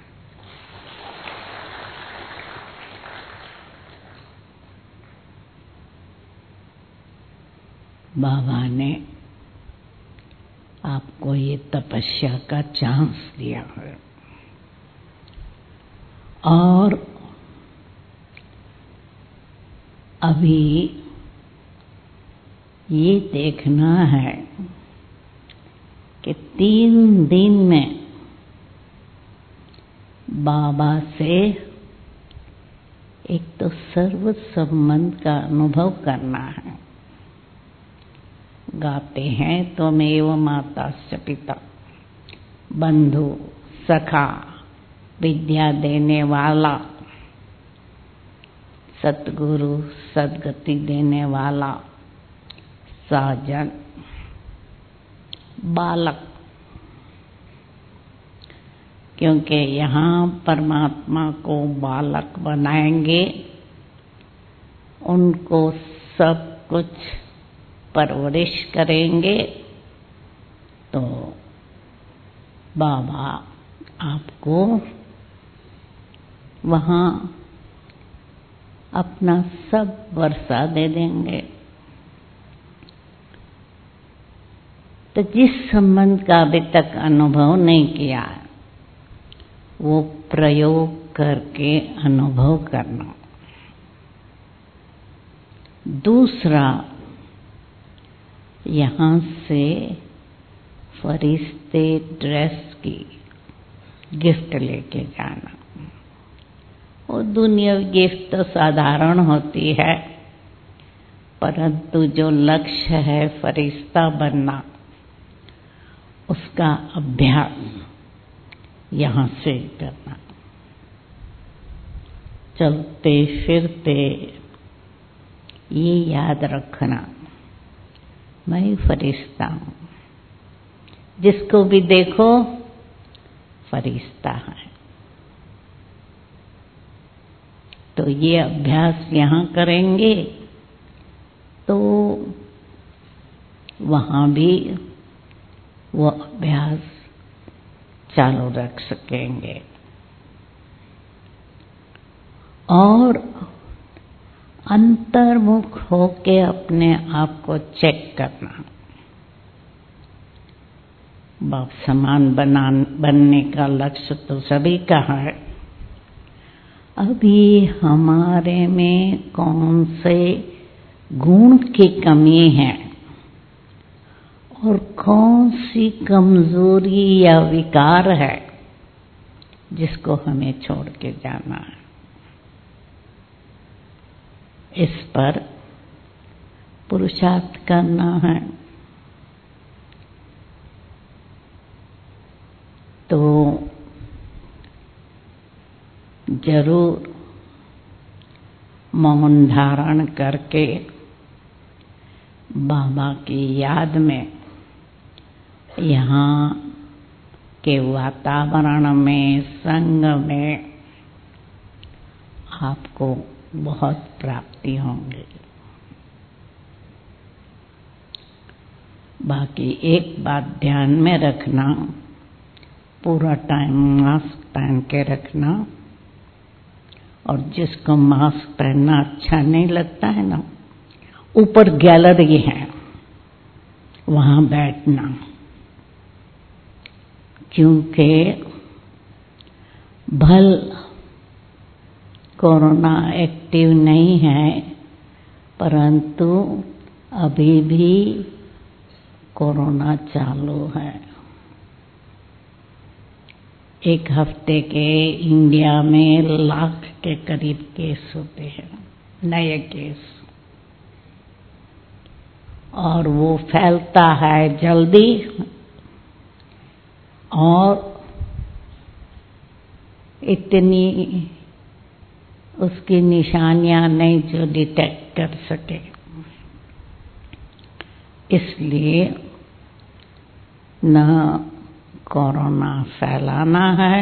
बाबा ने आपको ये तपस्या का चांस दिया है और अभी ये देखना है कि 3 दिन में बाबा से एक तो सर्व संबंध का अनुभव करना है। गाते हैं त्वमेव माताश्च पिता, बंधु सखा, विद्या देने वाला, सतगुरु सदगति देने वाला, साजन, बालक। क्योंकि यहाँ परमात्मा को बालक बनाएंगे, उनको सब कुछ परवरिश करेंगे, तो बाबा आपको वहाँ अपना सब वर्षा दे देंगे। तो जिस संबंध का अभी तक अनुभव नहीं किया, वो प्रयोग करके अनुभव करना। दूसरा, यहाँ से फरिश्ते ड्रेस की गिफ्ट लेके जाना। वो दुनियावी गिफ्ट तो साधारण होती है, परंतु जो लक्ष्य है फरिश्ता बनना, उसका अभ्यास यहाँ से करना। चलते फिरते ये याद रखना, मैं फरिश्ता हूँ। जिसको भी देखो फरिश्ता है। तो ये अभ्यास यहाँ करेंगे तो वहाँ भी वो अभ्यास चालू रख सकेंगे। और अंतर्मुख होके अपने आप को चेक करना। बाप समान बनने का लक्ष्य तो सभी का है। अभी हमारे में कौन से गुण की कमी है और कौन सी कमजोरी या विकार है जिसको हमें छोड़ के जाना है। इस पर पुरुषार्थ करना है। तो जरूर मौन धारण करके बाबा की याद में यहाँ के वातावरण में, संग में आपको बहुत प्राप्ति होंगी। बाकी एक बात ध्यान में रखना, पूरा टाइम मास्क पहन के रखना। और जिसको मास्क पहनना अच्छा नहीं लगता है ना, ऊपर गैलरी है, वहाँ बैठना। क्योंकि भल कोरोना एक्टिव नहीं है, परंतु अभी भी कोरोना चालू है। 1 हफ्ते के इंडिया में 1 लाख के करीब केस होते हैं, नए केस। और वो फैलता है जल्दी और इतनी उसकी निशानियां नहीं जो डिटेक्ट कर सके। इसलिए न कोरोना फैलाना है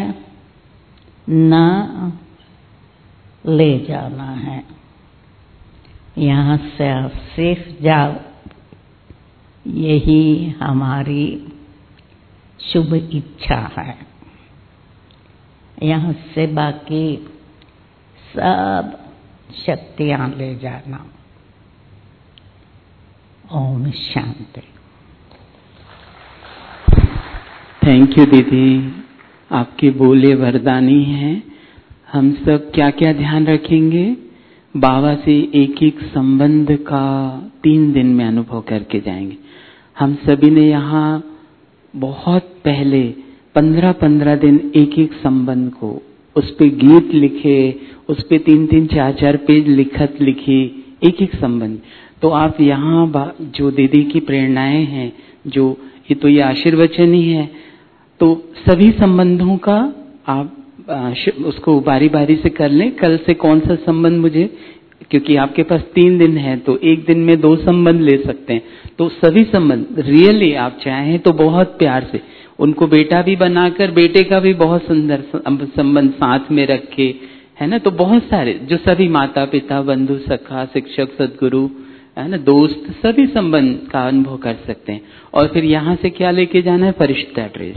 न ले जाना है। यहाँ से आप सेफ जाओ, यही हमारी शुभ इच्छा है। यहाँ से बाकी सब शक्तियाँ ले जाना। ओम शांति। थैंक यू दीदी, आपके बोले वरदानी हैं। हम सब क्या क्या ध्यान रखेंगे? बाबा से एक एक संबंध का 3 दिन में अनुभव करके जाएंगे। हम सभी ने यहाँ बहुत पहले 15-15 दिन एक एक संबंध को, उस पे गीत लिखे, उस पे 3-3, 4-4 पेज लिखत लिखी, एक एक संबंध। तो आप यहाँ जो दीदी की प्रेरणाएं हैं, जो ये आशीर्वचन ही है, तो सभी संबंधों का आप उसको बारी बारी से कर लें। कल से कौन सा संबंध मुझे, क्योंकि आपके पास 3 दिन है तो एक दिन में 2 संबंध ले सकते हैं। तो सभी संबंध रियली आप चाहें तो बहुत प्यार से उनको बेटा भी बनाकर, बेटे का भी बहुत सुंदर संबंध साथ में रखे, है ना। तो बहुत सारे जो सभी माता पिता, बंधु, सखा, शिक्षक, सदगुरु, है ना, दोस्त, सभी संबंध का अनुभव कर सकते हैं। और फिर यहाँ से क्या लेके जाना है? फरिश्ता ड्रेस।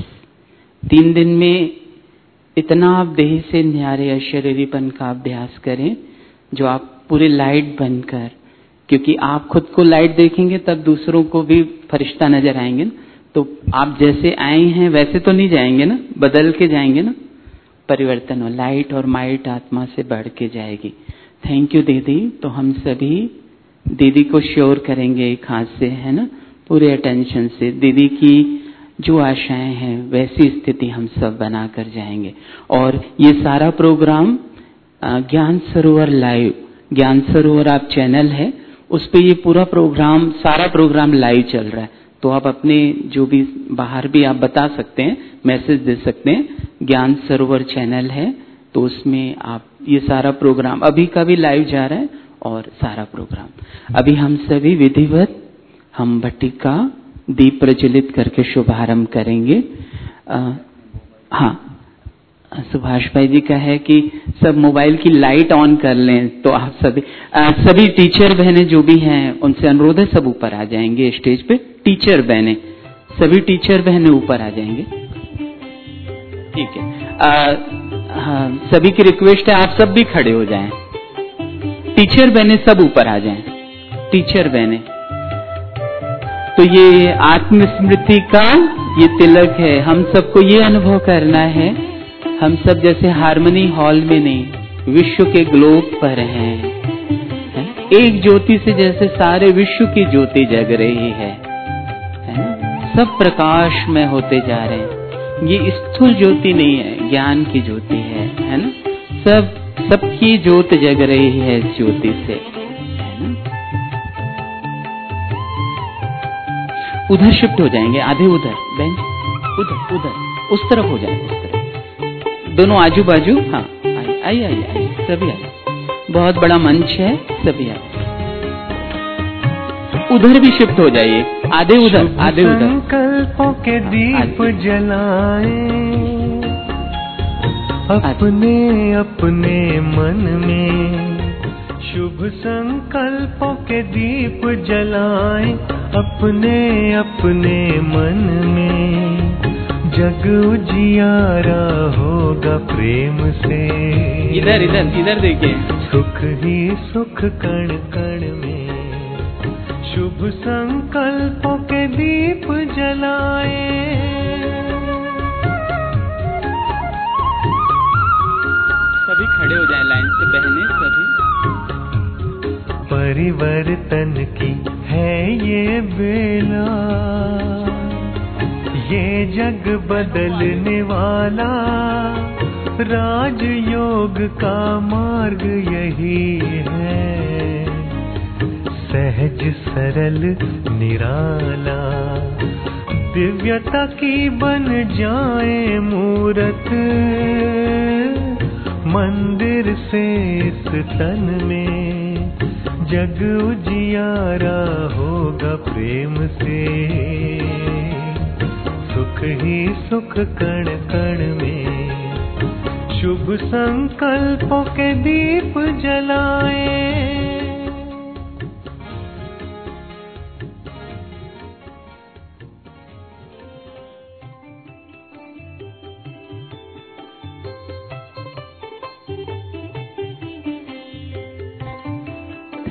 3 दिन में इतना आप देह से न्यारे अशरीरीपन का अभ्यास करें, जो आप पूरे लाइट बनकर, क्योंकि आप खुद को लाइट देखेंगे तब दूसरों को भी फरिश्ता नजर आएंगे ना। तो आप जैसे आए हैं वैसे तो नहीं जाएंगे ना, बदल के जाएंगे ना। परिवर्तन हो, लाइट और माइट आत्मा से बढ़ के जाएगी। थैंक यू दीदी। तो हम सभी दीदी को श्योर करेंगे एक हाथ से, है ना, पूरे अटेंशन से। दीदी की जो आशाएं हैं वैसी स्थिति हम सब बना कर जाएंगे। और ये सारा प्रोग्राम ज्ञान सरोवर लाइव, ज्ञान सरोवर आप चैनल है, उस पे ये पूरा प्रोग्राम, सारा प्रोग्राम लाइव चल रहा है। तो आप अपने जो भी बाहर भी आप बता सकते हैं, मैसेज दे सकते हैं। ज्ञान सरोवर चैनल है, तो उसमें आप ये सारा प्रोग्राम अभी का भी लाइव जा रहा है और सारा प्रोग्राम। अभी हम सभी विधिवत हम भट्टी का दीप प्रज्वलित करके शुभारंभ करेंगे। हाँ, सुभाष भाई जी का है कि सब मोबाइल की लाइट ऑन कर लें। तो आप सभी टीचर बहनें जो भी हैं उनसे अनुरोध है, सब ऊपर आ जाएंगे स्टेज पे। टीचर बहनें, सभी टीचर बहनें ऊपर आ जाएंगे, ठीक है। हाँ, सभी की रिक्वेस्ट है आप सब भी खड़े हो जाएं। टीचर बहनें सब ऊपर आ जाएं, टीचर बहनें। तो ये आत्मस्मृति का ये तिलक है, हम सबको ये अनुभव करना है, हम सब जैसे हार्मनी हॉल में नहीं, विश्व के ग्लोब पर हैं। एक ज्योति से जैसे सारे विश्व की ज्योति जग रही है ना? सब प्रकाश में होते जा रहे हैं। ये स्थूल ज्योति नहीं है, ज्ञान की ज्योति है ना। सबकी ज्योत जग रही है इस ज्योति से, है ना। उधर शिफ्ट हो जाएंगे, आधे उधर बेंच, उधर उस तरफ हो जाएंगे, उस तरफ दोनों आजू बाजू। हाँ, आइए सभी आइए, बहुत बड़ा मंच है, सभी आइए। उधर भी शिफ्ट हो जाइए, आधे उधर आधे उधर। संकल्पों के दीप जलाएं अपने अपने मन में, शुभ संकल्पों के दीप जलाएं अपने अपने मन में, जग उजियारा होगा प्रेम से। इधर देखिए, सुख ही सुख कण कण में, शुभ संकल्पों के दीप जलाएं। सभी खड़े हो जाएं लाइन से, बहनें सभी। परिवर्तन की है ये बेला, ये जग बदलने वाला, राजयोग का मार्ग यही है, सहज सरल निराला, दिव्यता की बन जाए मूरत, मंदिर से इस तन में, जग उजियारा होगा प्रेम से, सुख ही सुख कण कण में, शुभ संकल्पों के दीप जलाएं।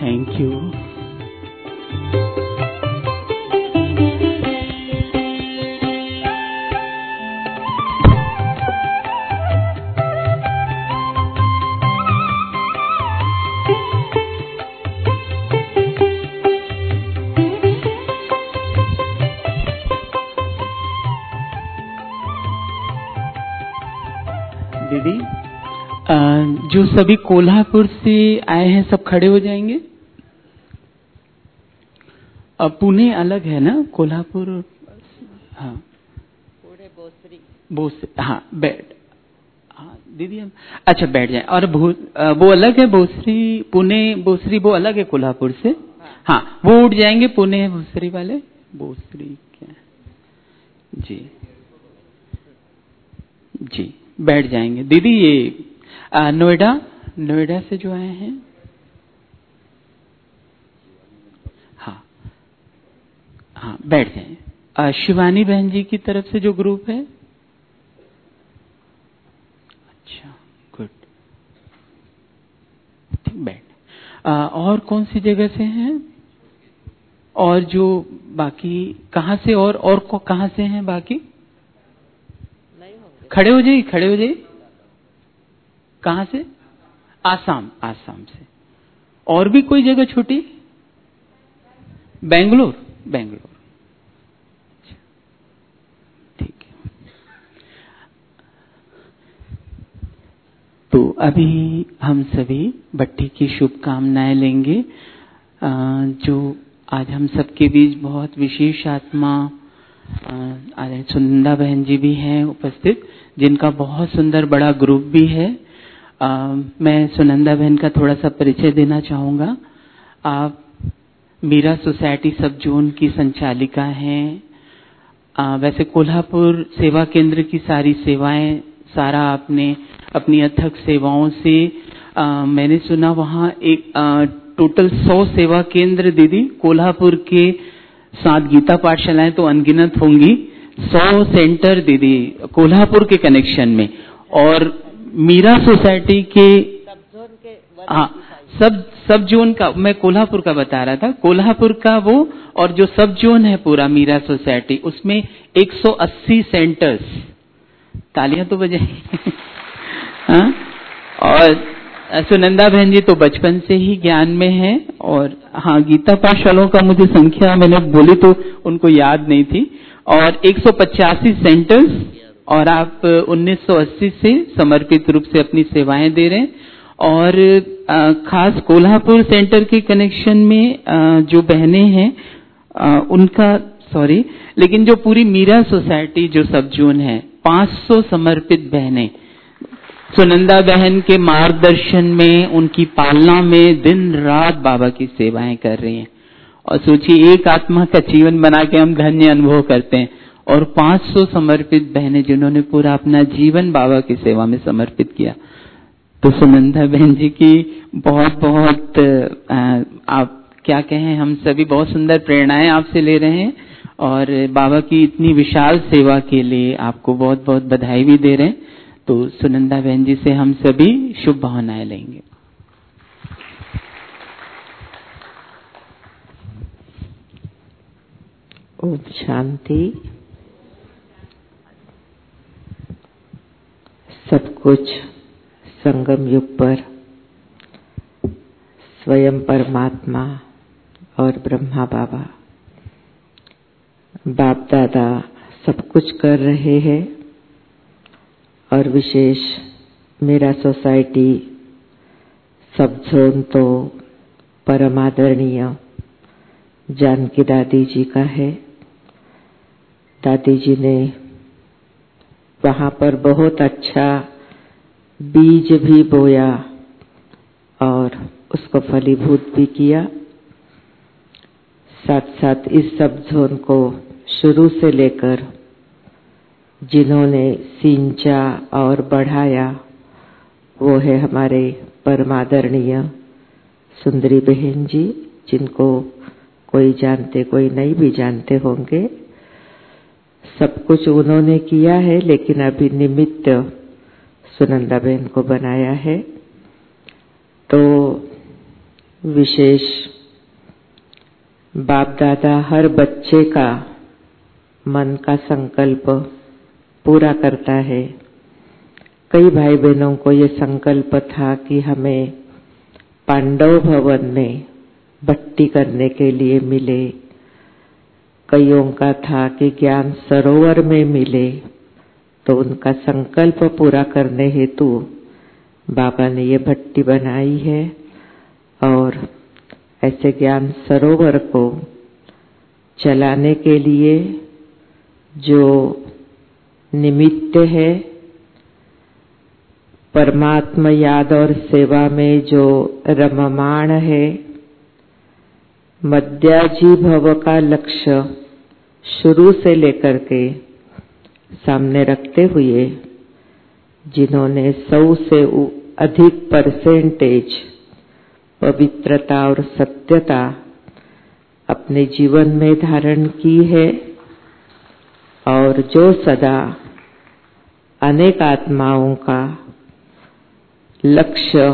Thank you. दीदी, जो सभी कोल्हापुर से आए हैं सब खड़े हो जाएंगे। पुणे अलग है ना, कोल्हापुर। हाँ, भोसरी। हाँ बैठ, हाँ दीदी हम अच्छा बैठ जाए। और वो अलग है, भोसरी पुणे भोसरी वो अलग है कोल्हापुर से। हाँ वो उठ जाएंगे, पुणे भोसरी वाले। भोसरी क्या जी जी बैठ जाएंगे। दीदी ये नोएडा से जो आए हैं। हाँ हाँ बैठ जाएं। शिवानी बहन जी की तरफ से जो ग्रुप है। अच्छा गुड, ठीक बैठ। और कौन सी जगह से हैं? और जो बाकी कहाँ से और कहाँ से हैं बाकी? खड़े हो जाइए। कहाँ से? आसाम से। और भी कोई जगह छोटी? बेंगलोर। ठीक है। तो अभी हम सभी भट्टी की शुभकामनाएं लेंगे। जो आज हम सबके बीच बहुत विशेष आत्मा सुनंदा बहन जी भी हैं उपस्थित, जिनका बहुत सुंदर बड़ा ग्रुप भी है। मैं सुनंदा बहन का थोड़ा सा परिचय देना चाहूँगा। आप मीरा सोसाइटी सब जोन की संचालिका हैं। वैसे कोल्हापुर सेवा केंद्र की सारी सेवाएं सारा आपने अपनी अथक सेवाओं से मैंने सुना वहाँ एक टोटल 100 सेवा केंद्र दीदी कोल्हापुर के साथ गीता पाठशालाएं तो अनगिनत होंगी। 100 सेंटर दीदी कोल्हापुर के कनेक्शन में। और मीरा सोसाइटी के हाँ सब जोन का, मैं कोल्हापुर का बता रहा था, कोल्हापुर का वो, और जो सब जोन है पूरा मीरा सोसाइटी उसमें 180 सेंटर्स। तालियां तो बजाइए। हाँ, और सुनंदा बहन जी तो बचपन से ही ज्ञान में है। और हाँ गीता पाठशालाओं का मुझे संख्या मैंने बोली तो उनको याद नहीं थी। और 185 सेंटर्स, और आप 1980 से समर्पित रूप से अपनी सेवाएं दे रहे हैं। और खास कोल्हापुर सेंटर के कनेक्शन में जो बहनें हैं उनका लेकिन जो पूरी मीरा सोसाइटी जो सब जोन है 500 समर्पित बहनें सुनंदा बहन के मार्गदर्शन में, उनकी पालना में दिन रात बाबा की सेवाएं कर रही हैं। और सोचिए एक आत्मा का जीवन बना के हम धन्य अनुभव करते हैं, और 500 समर्पित बहनें जिन्होंने पूरा अपना जीवन बाबा की सेवा में समर्पित किया। तो सुनंदा बहन जी की बहुत बहुत आप क्या कहें, हम सभी बहुत सुंदर प्रेरणाएं आपसे ले रहे हैं। और बाबा की इतनी विशाल सेवा के लिए आपको बहुत बहुत बधाई भी दे रहे हैं। तो सुनंदा बहन जी से हम सभी शुभ भावनाएं लेंगे। ओम शांति। सब कुछ संगम युग पर स्वयं परमात्मा और ब्रह्मा बाबा बाप दादा सब कुछ कर रहे हैं। और विशेष मेरा सोसाइटी सब जोन तो परम आदरणीय जानकी दादी जी का है। दादी जी ने वहाँ पर बहुत अच्छा बीज भी बोया और उसको फलीभूत भी किया। साथ साथ इस सब जोन को शुरू से लेकर जिन्होंने सिंचा और बढ़ाया वो है हमारे परमादरणीय सुंदरी बहन जी, जिनको कोई जानते कोई नहीं भी जानते होंगे। सब कुछ उन्होंने किया है, लेकिन अभी निमित्त सुनंदा बहन को बनाया है। तो विशेष बाप दादा हर बच्चे का मन का संकल्प पूरा करता है। कई भाई बहनों को ये संकल्प था कि हमें पांडव भवन में भट्टी करने के लिए मिले, कईयों का था कि ज्ञान सरोवर में मिले। तो उनका संकल्प पूरा करने हेतु बाबा ने ये भट्टी बनाई है और ऐसे ज्ञान सरोवर को चलाने के लिए जो निमित्त है, परमात्मा याद और सेवा में जो रममाण है, मध्याजी भव का लक्ष्य शुरू से लेकर के सामने रखते हुए जिन्होंने 100 से अधिक परसेंटेज पवित्रता और सत्यता अपने जीवन में धारण की है और जो सदा अनेक आत्माओं का लक्ष्य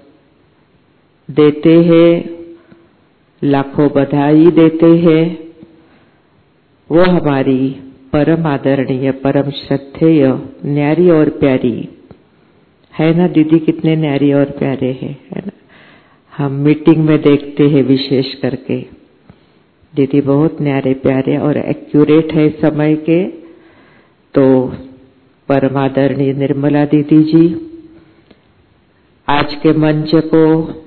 देते हैं, लाखों बधाई देते हैं, वो हमारी परम आदरणीय, परम श्रद्धेय, न्यारी और प्यारी है ना दीदी। कितने न्यारी और प्यारे हैं, है ना। हम मीटिंग में देखते हैं विशेष करके दीदी बहुत न्यारे प्यारे और एक्यूरेट है समय के। तो परम आदरणीय निर्मला दीदी जी आज के मंच को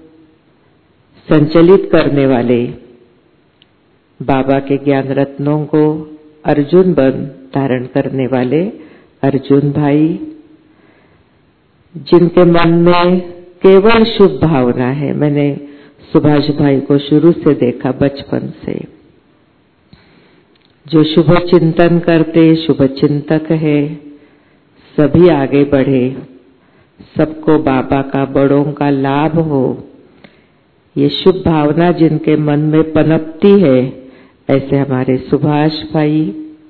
संचलित करने वाले, बाबा के ज्ञान रत्नों को अर्जुन बन धारण करने वाले अर्जुन भाई, जिनके मन में केवल शुभ भावना है। मैंने सुभाष भाई को शुरू से देखा, बचपन से जो शुभ चिंतन करते, शुभ चिंतक है। सभी आगे बढ़े, सबको बाबा का, बड़ों का लाभ हो, ये शुभ भावना जिनके मन में पनपती है। ऐसे हमारे सुभाष भाई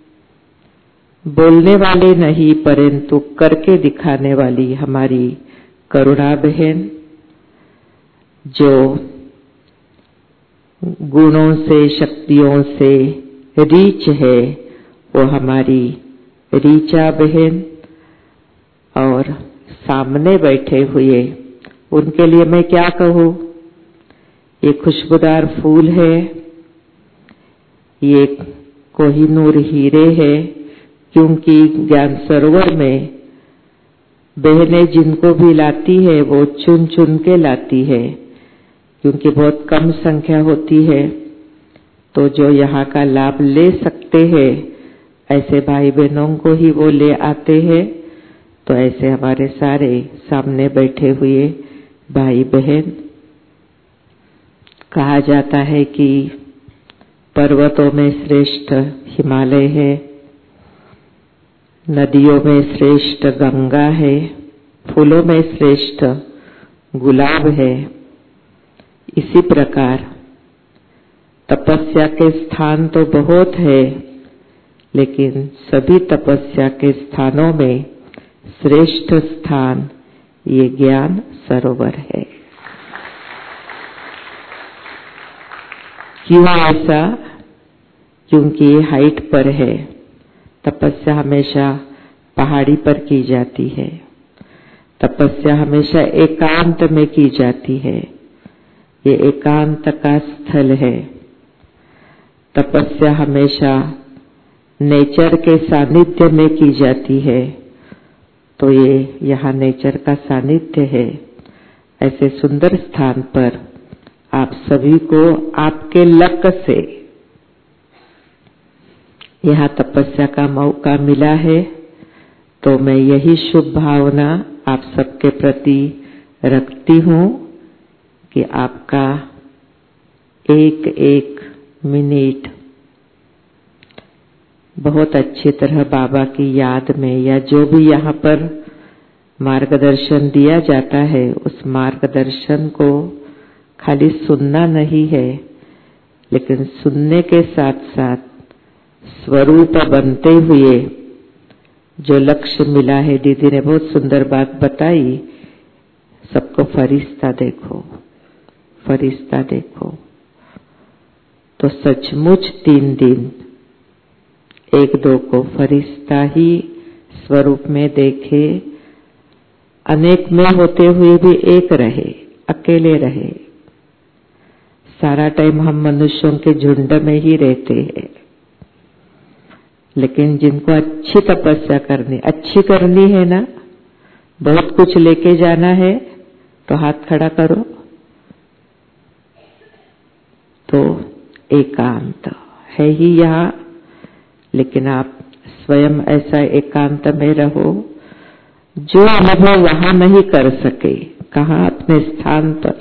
बोलने वाले नहीं परंतु करके दिखाने वाली हमारी करुणा बहन, जो गुणों से, शक्तियों से रीच है, वो हमारी रीचा बहन। और सामने बैठे हुए उनके लिए मैं क्या कहूँ, ये खुशबूदार फूल है, ये कोहिनूर हीरे है, क्योंकि ज्ञान सरोवर में बहनें जिनको भी लाती है वो चुन चुन के लाती है, क्योंकि बहुत कम संख्या होती है। तो जो यहाँ का लाभ ले सकते हैं ऐसे भाई बहनों को ही वो ले आते हैं। तो ऐसे हमारे सारे सामने बैठे हुए भाई बहन, कहा जाता है कि पर्वतों में श्रेष्ठ हिमालय है, नदियों में श्रेष्ठ गंगा है, फूलों में श्रेष्ठ गुलाब है। इसी प्रकार तपस्या के स्थान तो बहुत है, लेकिन सभी तपस्या के स्थानों में श्रेष्ठ स्थान ये ज्ञान सरोवर है। क्यों ऐसा? क्योंकि ये हाइट पर है। तपस्या हमेशा पहाड़ी पर की जाती है, तपस्या हमेशा एकांत में की जाती है। ये एकांत का स्थल है। तपस्या हमेशा नेचर के सानिध्य में की जाती है। तो ये यहाँ नेचर का सानिध्य है। ऐसे सुंदर स्थान पर आप सभी को आपके लक से यहाँ तपस्या का मौका मिला है। तो मैं यही शुभ भावना आप सबके प्रति रखती हूँ कि आपका एक एक मिनट बहुत अच्छी तरह बाबा की याद में, या जो भी यहाँ पर मार्गदर्शन दिया जाता है उस मार्गदर्शन को खाली सुनना नहीं है, लेकिन सुनने के साथ साथ स्वरूप बनते हुए जो लक्ष्य मिला है। दीदी ने बहुत सुंदर बात बताई, सबको फरिश्ता देखो, फरिश्ता देखो। तो सचमुच 3 दिन 1-2 को फरिश्ता ही स्वरूप में देखे, अनेक में होते हुए भी एक रहे, अकेले रहे। सारा टाइम हम मनुष्यों के झुंड में ही रहते हैं, लेकिन जिनको अच्छी तपस्या अच्छी करनी है ना, बहुत कुछ लेके जाना है, तो हाथ खड़ा करो। तो एकांत है ही यहाँ, लेकिन आप स्वयं ऐसा एकांत में रहो जो अनुभव वहां नहीं कर सके। कहाँ? अपने स्थान पर।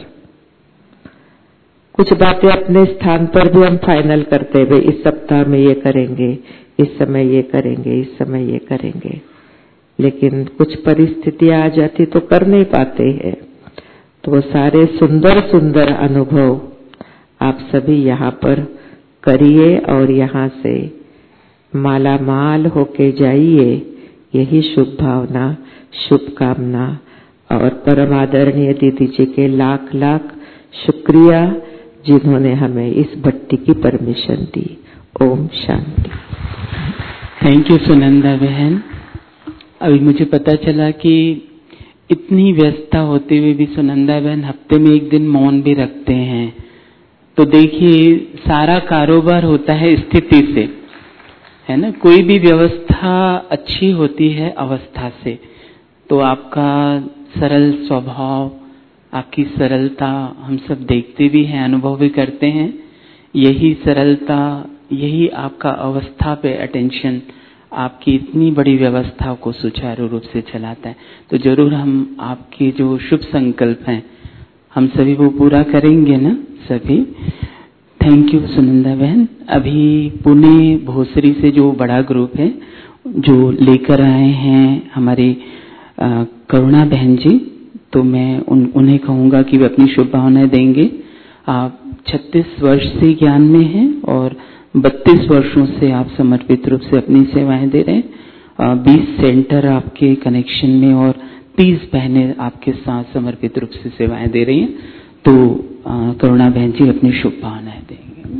कुछ बातें अपने स्थान पर भी हम फाइनल करते हुए, इस सप्ताह में ये करेंगे, इस समय ये करेंगे, इस समय ये करेंगे, लेकिन कुछ परिस्थितियां आ जाती तो कर नहीं पाते हैं। तो वो सारे सुंदर सुंदर अनुभव आप सभी यहाँ पर करिए और यहाँ से माला माल होके जाइए। यही शुभ भावना, शुभकामना और परम आदरणीय दीदी जी के लाख लाख शुक्रिया, जिन्होंने हमें इस भट्टी की परमिशन दी। ओम शांति। थैंक यू सुनंदा बहन। अभी मुझे पता चला कि इतनी व्यस्तता होते हुए भी सुनंदा बहन हफ्ते में 1 दिन मौन भी रखते हैं। तो देखिए, सारा कारोबार होता है स्थिति से, है ना। कोई भी व्यवस्था अच्छी होती है अवस्था से। तो आपका सरल स्वभाव, आपकी सरलता हम सब देखते भी हैं, अनुभव भी करते हैं। यही सरलता, यही आपका अवस्था पे अटेंशन आपकी इतनी बड़ी व्यवस्था को सुचारू रूप से चलाता है। तो जरूर हम आपके जो शुभ संकल्प हैं, हम सभी वो पूरा करेंगे ना सभी। थैंक यू सुनंदा बहन। अभी पुणे भोसरी से जो बड़ा ग्रुप है जो लेकर आए हैं हमारे करुणा बहन जी, तो मैं उन्हें कहूँगा कि वे अपनी शुभ भावनाएं देंगे। आप 36 वर्ष से ज्ञान में हैं और 32 वर्षों से आप समर्पित रूप से अपनी सेवाएं दे रहे हैं। 20 सेंटर आपके कनेक्शन में और 30 बहनें आपके साथ समर्पित रूप से सेवाएं दे रही हैं। तो करुणा बहन जी अपनी शुभ भावनाएं देंगे।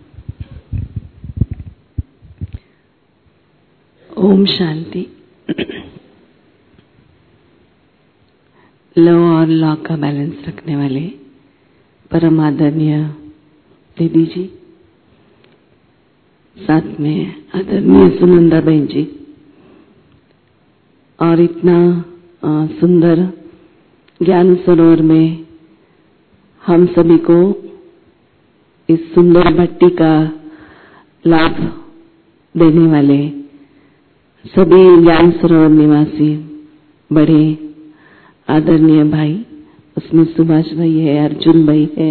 ओम शांति। लॉ और लॉ का बैलेंस रखने वाले परम आदरणीय दीदी जी, साथ में आदरणीय सुनंदा बहन जी, और इतना सुंदर ज्ञान सरोवर में हम सभी को इस सुंदर भट्टी का लाभ देने वाले सभी ज्ञान सरोवर निवासी बड़े आदरणीय भाई, उसमें सुभाष भाई है, अर्जुन भाई है,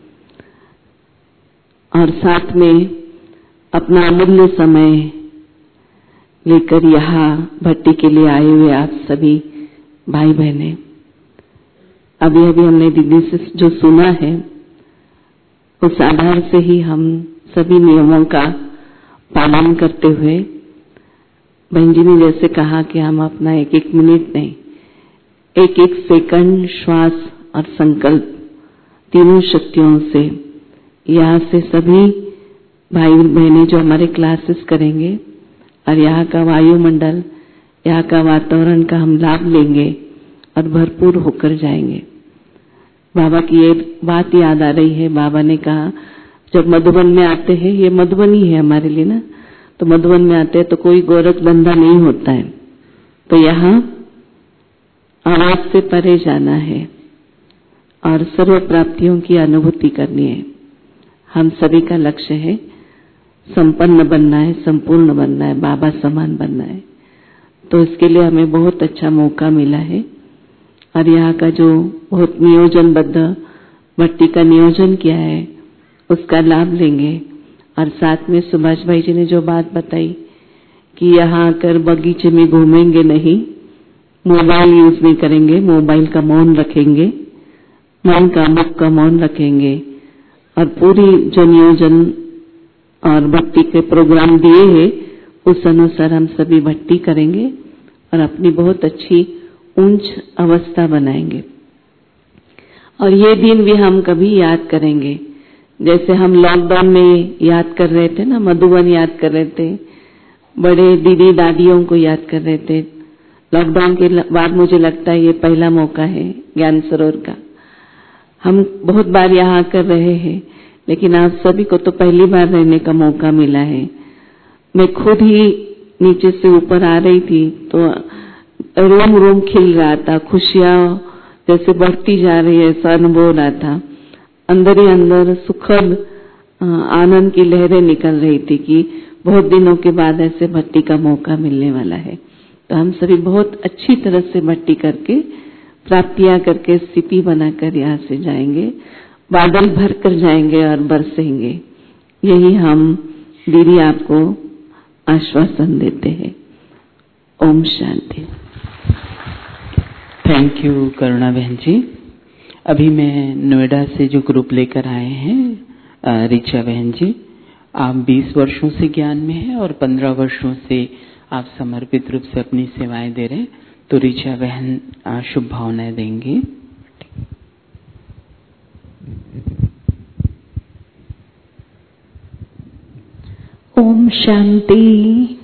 और साथ में अपना अमूल्य समय लेकर यहाँ भट्टी के लिए आए हुए आप सभी भाई बहनें। अभी हमने दीदी से जो सुना है, उस आधार से ही हम सभी नियमों का पालन करते हुए, बहन जी ने जैसे कहा कि हम अपना 1-1 मिनट नहीं, 1-1 सेकंड, श्वास और संकल्प, तीनों शक्तियों से यहाँ से सभी भाई बहनें जो हमारे क्लासेस करेंगे और यहाँ का वायुमंडल, यहाँ का वातावरण का हम लाभ लेंगे और भरपूर होकर जाएंगे। बाबा की ये बात याद आ रही है। बाबा ने कहा जब मधुबन में आते हैं, ये मधुबन ही है हमारे लिए ना, तो मधुबन में आते हैं तो कोई गोरख धंधा नहीं होता है। तो यहाँ आवाज से परे जाना है और सर्व प्राप्तियों की अनुभूति करनी है। हम सभी का लक्ष्य है संपन्न बनना है, संपूर्ण बनना है, बाबा समान बनना है। तो इसके लिए हमें बहुत अच्छा मौका मिला है और यहाँ का जो बहुत नियोजनबद्ध भट्टी का नियोजन किया है, उसका लाभ लेंगे। और साथ में सुभाष भाई जी ने जो बात बताई कि यहाँ आकर बगीचे में घूमेंगे नहीं, मोबाइल यूज नहीं करेंगे, मोबाइल का मौन रखेंगे, मन का मुख का मौन रखेंगे और पूरी जो नियोजन और भक्ति के प्रोग्राम दिए हैं उस अनुसार हम सभी भक्ति करेंगे और अपनी बहुत अच्छी ऊंच अवस्था बनाएंगे। और ये दिन भी हम कभी याद करेंगे। जैसे हम लॉकडाउन में याद कर रहे थे ना, मधुबन याद कर रहे थे, बड़े दीदी दादियों को याद कर रहे थे। लॉकडाउन के बाद मुझे लगता है ये पहला मौका है ज्ञान सरोवर का। हम बहुत बार यहाँ कर रहे हैं, लेकिन आप सभी को तो पहली बार रहने का मौका मिला है। मैं खुद ही नीचे से ऊपर आ रही थी तो रोम रोम खिल रहा था, खुशियां जैसे बढ़ती जा रही है, ऐसा अनुभव हो रहा था। अंदर ही अंदर सुखद आनंद की लहरें निकल रही थी कि बहुत दिनों के बाद ऐसे भट्टी का मौका मिलने वाला है। तो हम सभी बहुत अच्छी तरह से भट्टी करके, प्राप्तियां करके, स्थिति बनाकर यहाँ से जाएंगे, बादल भर कर जाएंगे और बरसेंगे। यही हम दीदी आपको आश्वासन देते हैं। ओम शांति। थैंक यू करुणा बहन जी। अभी मैं नोएडा से जो ग्रुप लेकर आए हैं, रिचा बहन जी, आप 20 वर्षों से ज्ञान में हैं और 15 वर्षों से आप समर्पित रूप से अपनी सेवाएं दे रहे हैं। तो रिचा बहन शुभ भावनाएं देंगी। ओम शांति।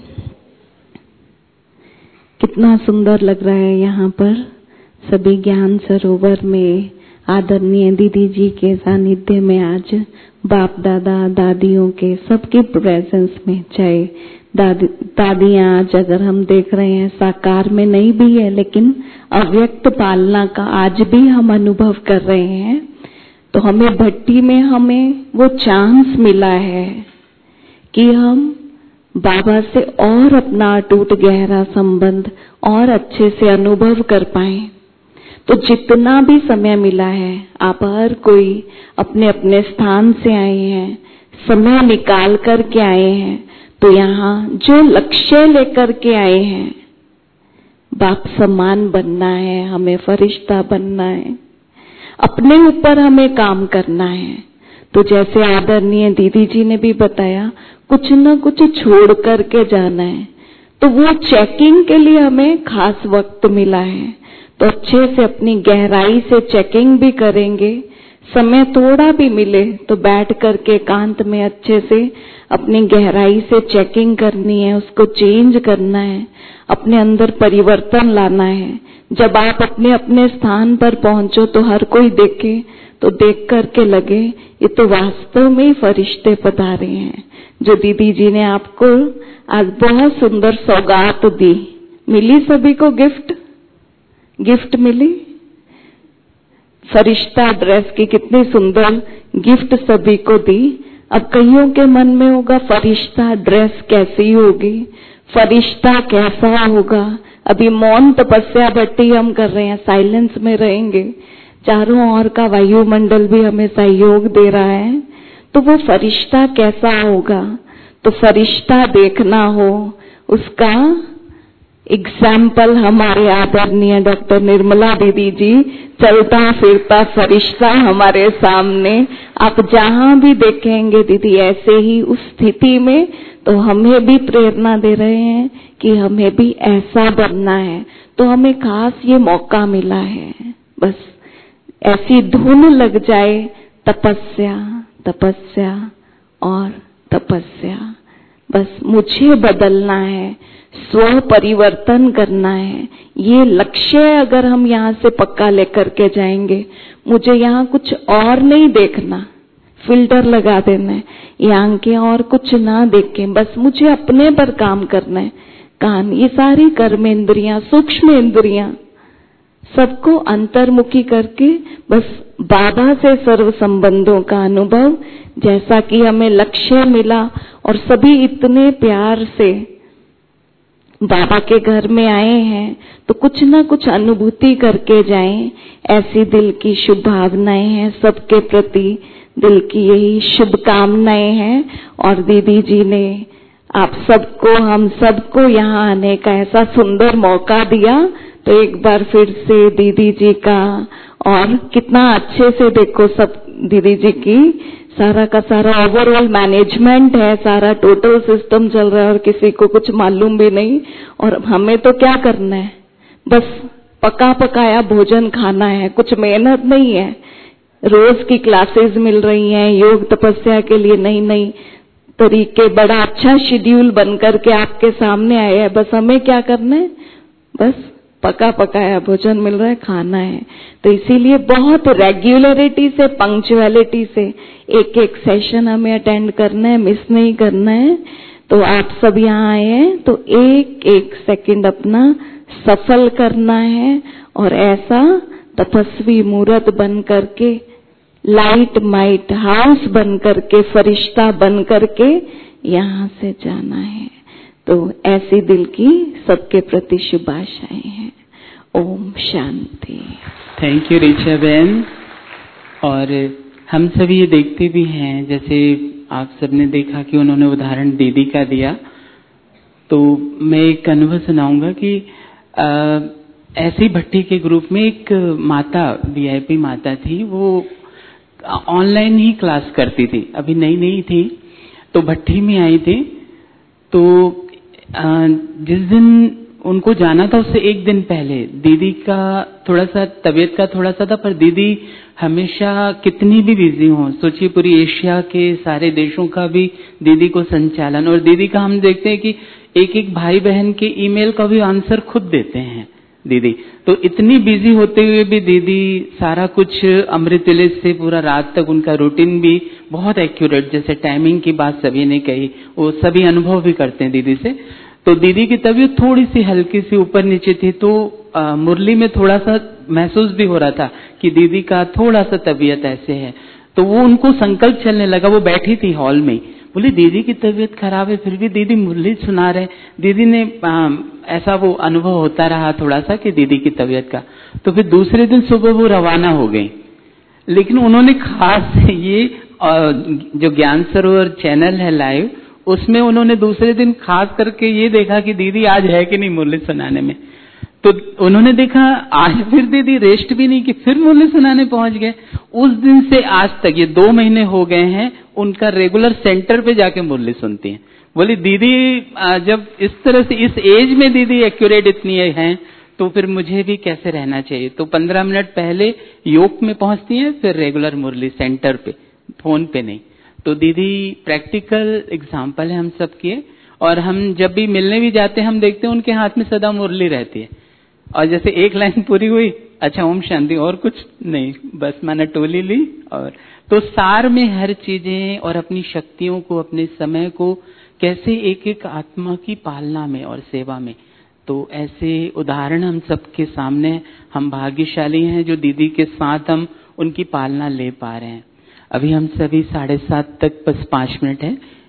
कितना सुंदर लग रहा है यहाँ पर सभी ज्ञान सरोवर में आदरणीय दीदी जी के सानिध्य में आज बाप दादा दादियों के सबके प्रेजेंस में, चाहे दादियां आज अगर हम देख रहे हैं साकार में नहीं भी है, लेकिन अव्यक्त पालना का आज भी हम अनुभव कर रहे हैं। तो हमें भट्टी में हमें वो चांस मिला है कि हम बाबा से और अपना अटूट गहरा संबंध और अच्छे से अनुभव कर पाए। तो जितना भी समय मिला है, आप हर कोई अपने अपने स्थान से आए हैं, समय निकाल कर के आए हैं। तो यहाँ जो लक्ष्य लेकर के आए हैं, बाप समान बनना है, हमें फरिश्ता बनना है, अपने ऊपर हमें काम करना है। तो जैसे आदरणीय दीदी जी ने भी बताया, कुछ न कुछ छोड़ करके जाना है। तो वो चेकिंग के लिए हमें खास वक्त मिला है। तो अच्छे से अपनी गहराई से चेकिंग भी करेंगे। समय थोड़ा भी मिले तो बैठ करके एकांत में अच्छे से अपनी गहराई से चेकिंग करनी है, उसको चेंज करना है, अपने अंदर परिवर्तन लाना है। जब आप अपने अपने स्थान पर पहुंचो तो हर कोई देखे तो देख करके लगे ये तो वास्तव में ही फरिश्ते पधारे हैं। जो दीदी जी ने आपको आज बहुत सुंदर सौगात दी, मिली सभी को गिफ्ट मिली। फरिश्ता ड्रेस की कितनी सुंदर गिफ्ट सभी को दी। अब कईयों के मन में होगा फरिश्ता ड्रेस कैसी होगी, फरिश्ता कैसा होगा। अभी मौन तपस्या भट्टी हम कर रहे हैं, साइलेंस में रहेंगे। चारों ओर का वायुमंडल भी हमें सहयोग दे रहा है। तो वो फरिश्ता कैसा होगा, तो फरिश्ता देखना हो, उसका एग्जाम्पल हमारे आदरणीय डॉक्टर निर्मला दीदी जी, चलता फिरता फरिश्ता हमारे सामने। आप जहां भी देखेंगे दीदी ऐसे ही उस स्थिति में, तो हमें भी प्रेरणा दे रहे हैं कि हमें भी ऐसा बनना है। तो हमें खास ये मौका मिला है, बस ऐसी धुन लग जाए, तपस्या तपस्या और तपस्या। बस मुझे बदलना है, स्व परिवर्तन करना है। ये लक्ष्य अगर हम यहाँ से पक्का लेकर के जाएंगे, मुझे यहाँ कुछ और नहीं देखना, फिल्टर लगा देना है, ये आंखें और कुछ ना देखें, बस मुझे अपने पर काम करना है। कान, ये सारी कर्मेंद्रियां, सूक्ष्म इंद्रियां, सबको अंतर्मुखी करके बस बाबा से सर्व संबंधों का अनुभव, जैसा कि हमें लक्ष्य मिला और सभी इतने प्यार से बाबा के घर में आए हैं, तो कुछ ना कुछ अनुभूति करके जाएं। ऐसी दिल की शुभ भावनाएं हैं सबके प्रति, दिल की यही शुभकामनाएं हैं। और दीदी जी ने आप सबको, हम सबको यहाँ आने का ऐसा सुंदर मौका दिया। तो एक बार फिर से दीदी जी का, और कितना अच्छे से देखो सब दीदी जी की सारा का सारा ओवरऑल मैनेजमेंट है, सारा टोटल सिस्टम चल रहा है और किसी को कुछ मालूम भी नहीं। और हमें तो क्या करना है, बस पका पकाया भोजन खाना है, कुछ मेहनत नहीं है। रोज की क्लासेस मिल रही हैं, योग तपस्या के लिए नई नई तरीके, बड़ा अच्छा शेड्यूल बन करके आपके सामने आए हैं। बस हमें क्या करना है, बस पका पकाया भोजन मिल रहा है, खाना है। तो इसीलिए बहुत रेगुलरिटी से, पंक्चुअलिटी से एक एक सेशन हमें अटेंड करना है, मिस नहीं करना है। तो आप सब यहाँ आए हैं तो एक एक सेकंड अपना सफल करना है और ऐसा तपस्वी मूर्त बन करके, लाइट माइट हाउस बन करके, फरिश्ता बन करके यहाँ से जाना है। तो ऐसी दिल की सबके प्रति शुभ आशाएं हैं। ओम शांति। थैंक यू ऋचा बहन। और हम सभी ये देखते भी हैं, जैसे आप सबने देखा कि उन्होंने उदाहरण दीदी का दिया, तो मैं एक अनुभव सुनाऊंगा कि ऐसी भट्टी के ग्रुप में एक माता, वीआईपी माता थी, वो ऑनलाइन ही क्लास करती थी, अभी नई नई थी, तो भट्टी में आई थी। तो जिस दिन उनको जाना था उससे एक दिन पहले दीदी का थोड़ा सा तबीयत का थोड़ा सा था, पर दीदी हमेशा कितनी भी बिजी हो, सोचिए पूरी एशिया के सारे देशों का भी दीदी को संचालन, और दीदी का हम देखते हैं कि एक एक भाई बहन के ईमेल का भी आंसर खुद देते हैं दीदी। तो इतनी बिजी होते हुए भी दीदी सारा कुछ अमृत वेले से पूरा रात तक उनका रूटीन भी बहुत एक्यूरेट, जैसे टाइमिंग की बात सभी ने कही, वो सभी अनुभव भी करते हैं दीदी से। तो दीदी की तबीयत थोड़ी सी हल्की सी ऊपर नीचे थी, तो मुरली में थोड़ा सा महसूस भी हो रहा था कि दीदी का थोड़ा सा तबीयत ऐसे है। तो वो उनको संकल्प चलने लगा, वो बैठी थी हॉल में, बोली दीदी की तबीयत खराब है फिर भी दीदी मुरली सुना रहे। दीदी ने ऐसा वो अनुभव होता रहा थोड़ा सा कि दीदी की तबीयत का। तो फिर दूसरे दिन सुबह वो रवाना हो गई, लेकिन उन्होंने खास ये जो ज्ञान सरोवर चैनल है लाइव, उसमें उन्होंने दूसरे दिन खास करके ये देखा कि दीदी आज है कि नहीं मुरली सुनाने में। तो उन्होंने देखा आज फिर दीदी रेस्ट भी नहीं की, फिर मुरली सुनाने पहुंच गए। उस दिन से आज तक ये 2 महीने हो गए हैं, उनका रेगुलर सेंटर पे जाके मुरली सुनती हैं। बोली दीदी जब इस तरह से इस एज में दीदी एक्यूरेट इतनी है, तो फिर मुझे भी कैसे रहना चाहिए। तो 15 मिनट पहले योग में पहुंचती हैं, फिर रेगुलर मुरली सेंटर पे, फोन पे नहीं। तो दीदी प्रैक्टिकल एग्जाम्पल है हम सबके, और हम जब भी मिलने भी जाते हैं हम देखते हैं उनके हाथ में सदा मुरली रहती है। और जैसे एक लाइन पूरी हुई, अच्छा ओम शांति, और कुछ नहीं, बस मैंने टोली ली। और तो सार में हर चीजें और अपनी शक्तियों को, अपने समय को कैसे एक एक आत्मा की पालना में और सेवा में, तो ऐसे उदाहरण हम सबके सामने, हम भाग्यशाली हैं जो दीदी के साथ हम उनकी पालना ले पा रहे हैं। अभी हम सभी 7:30 तक बस 5 मिनट है,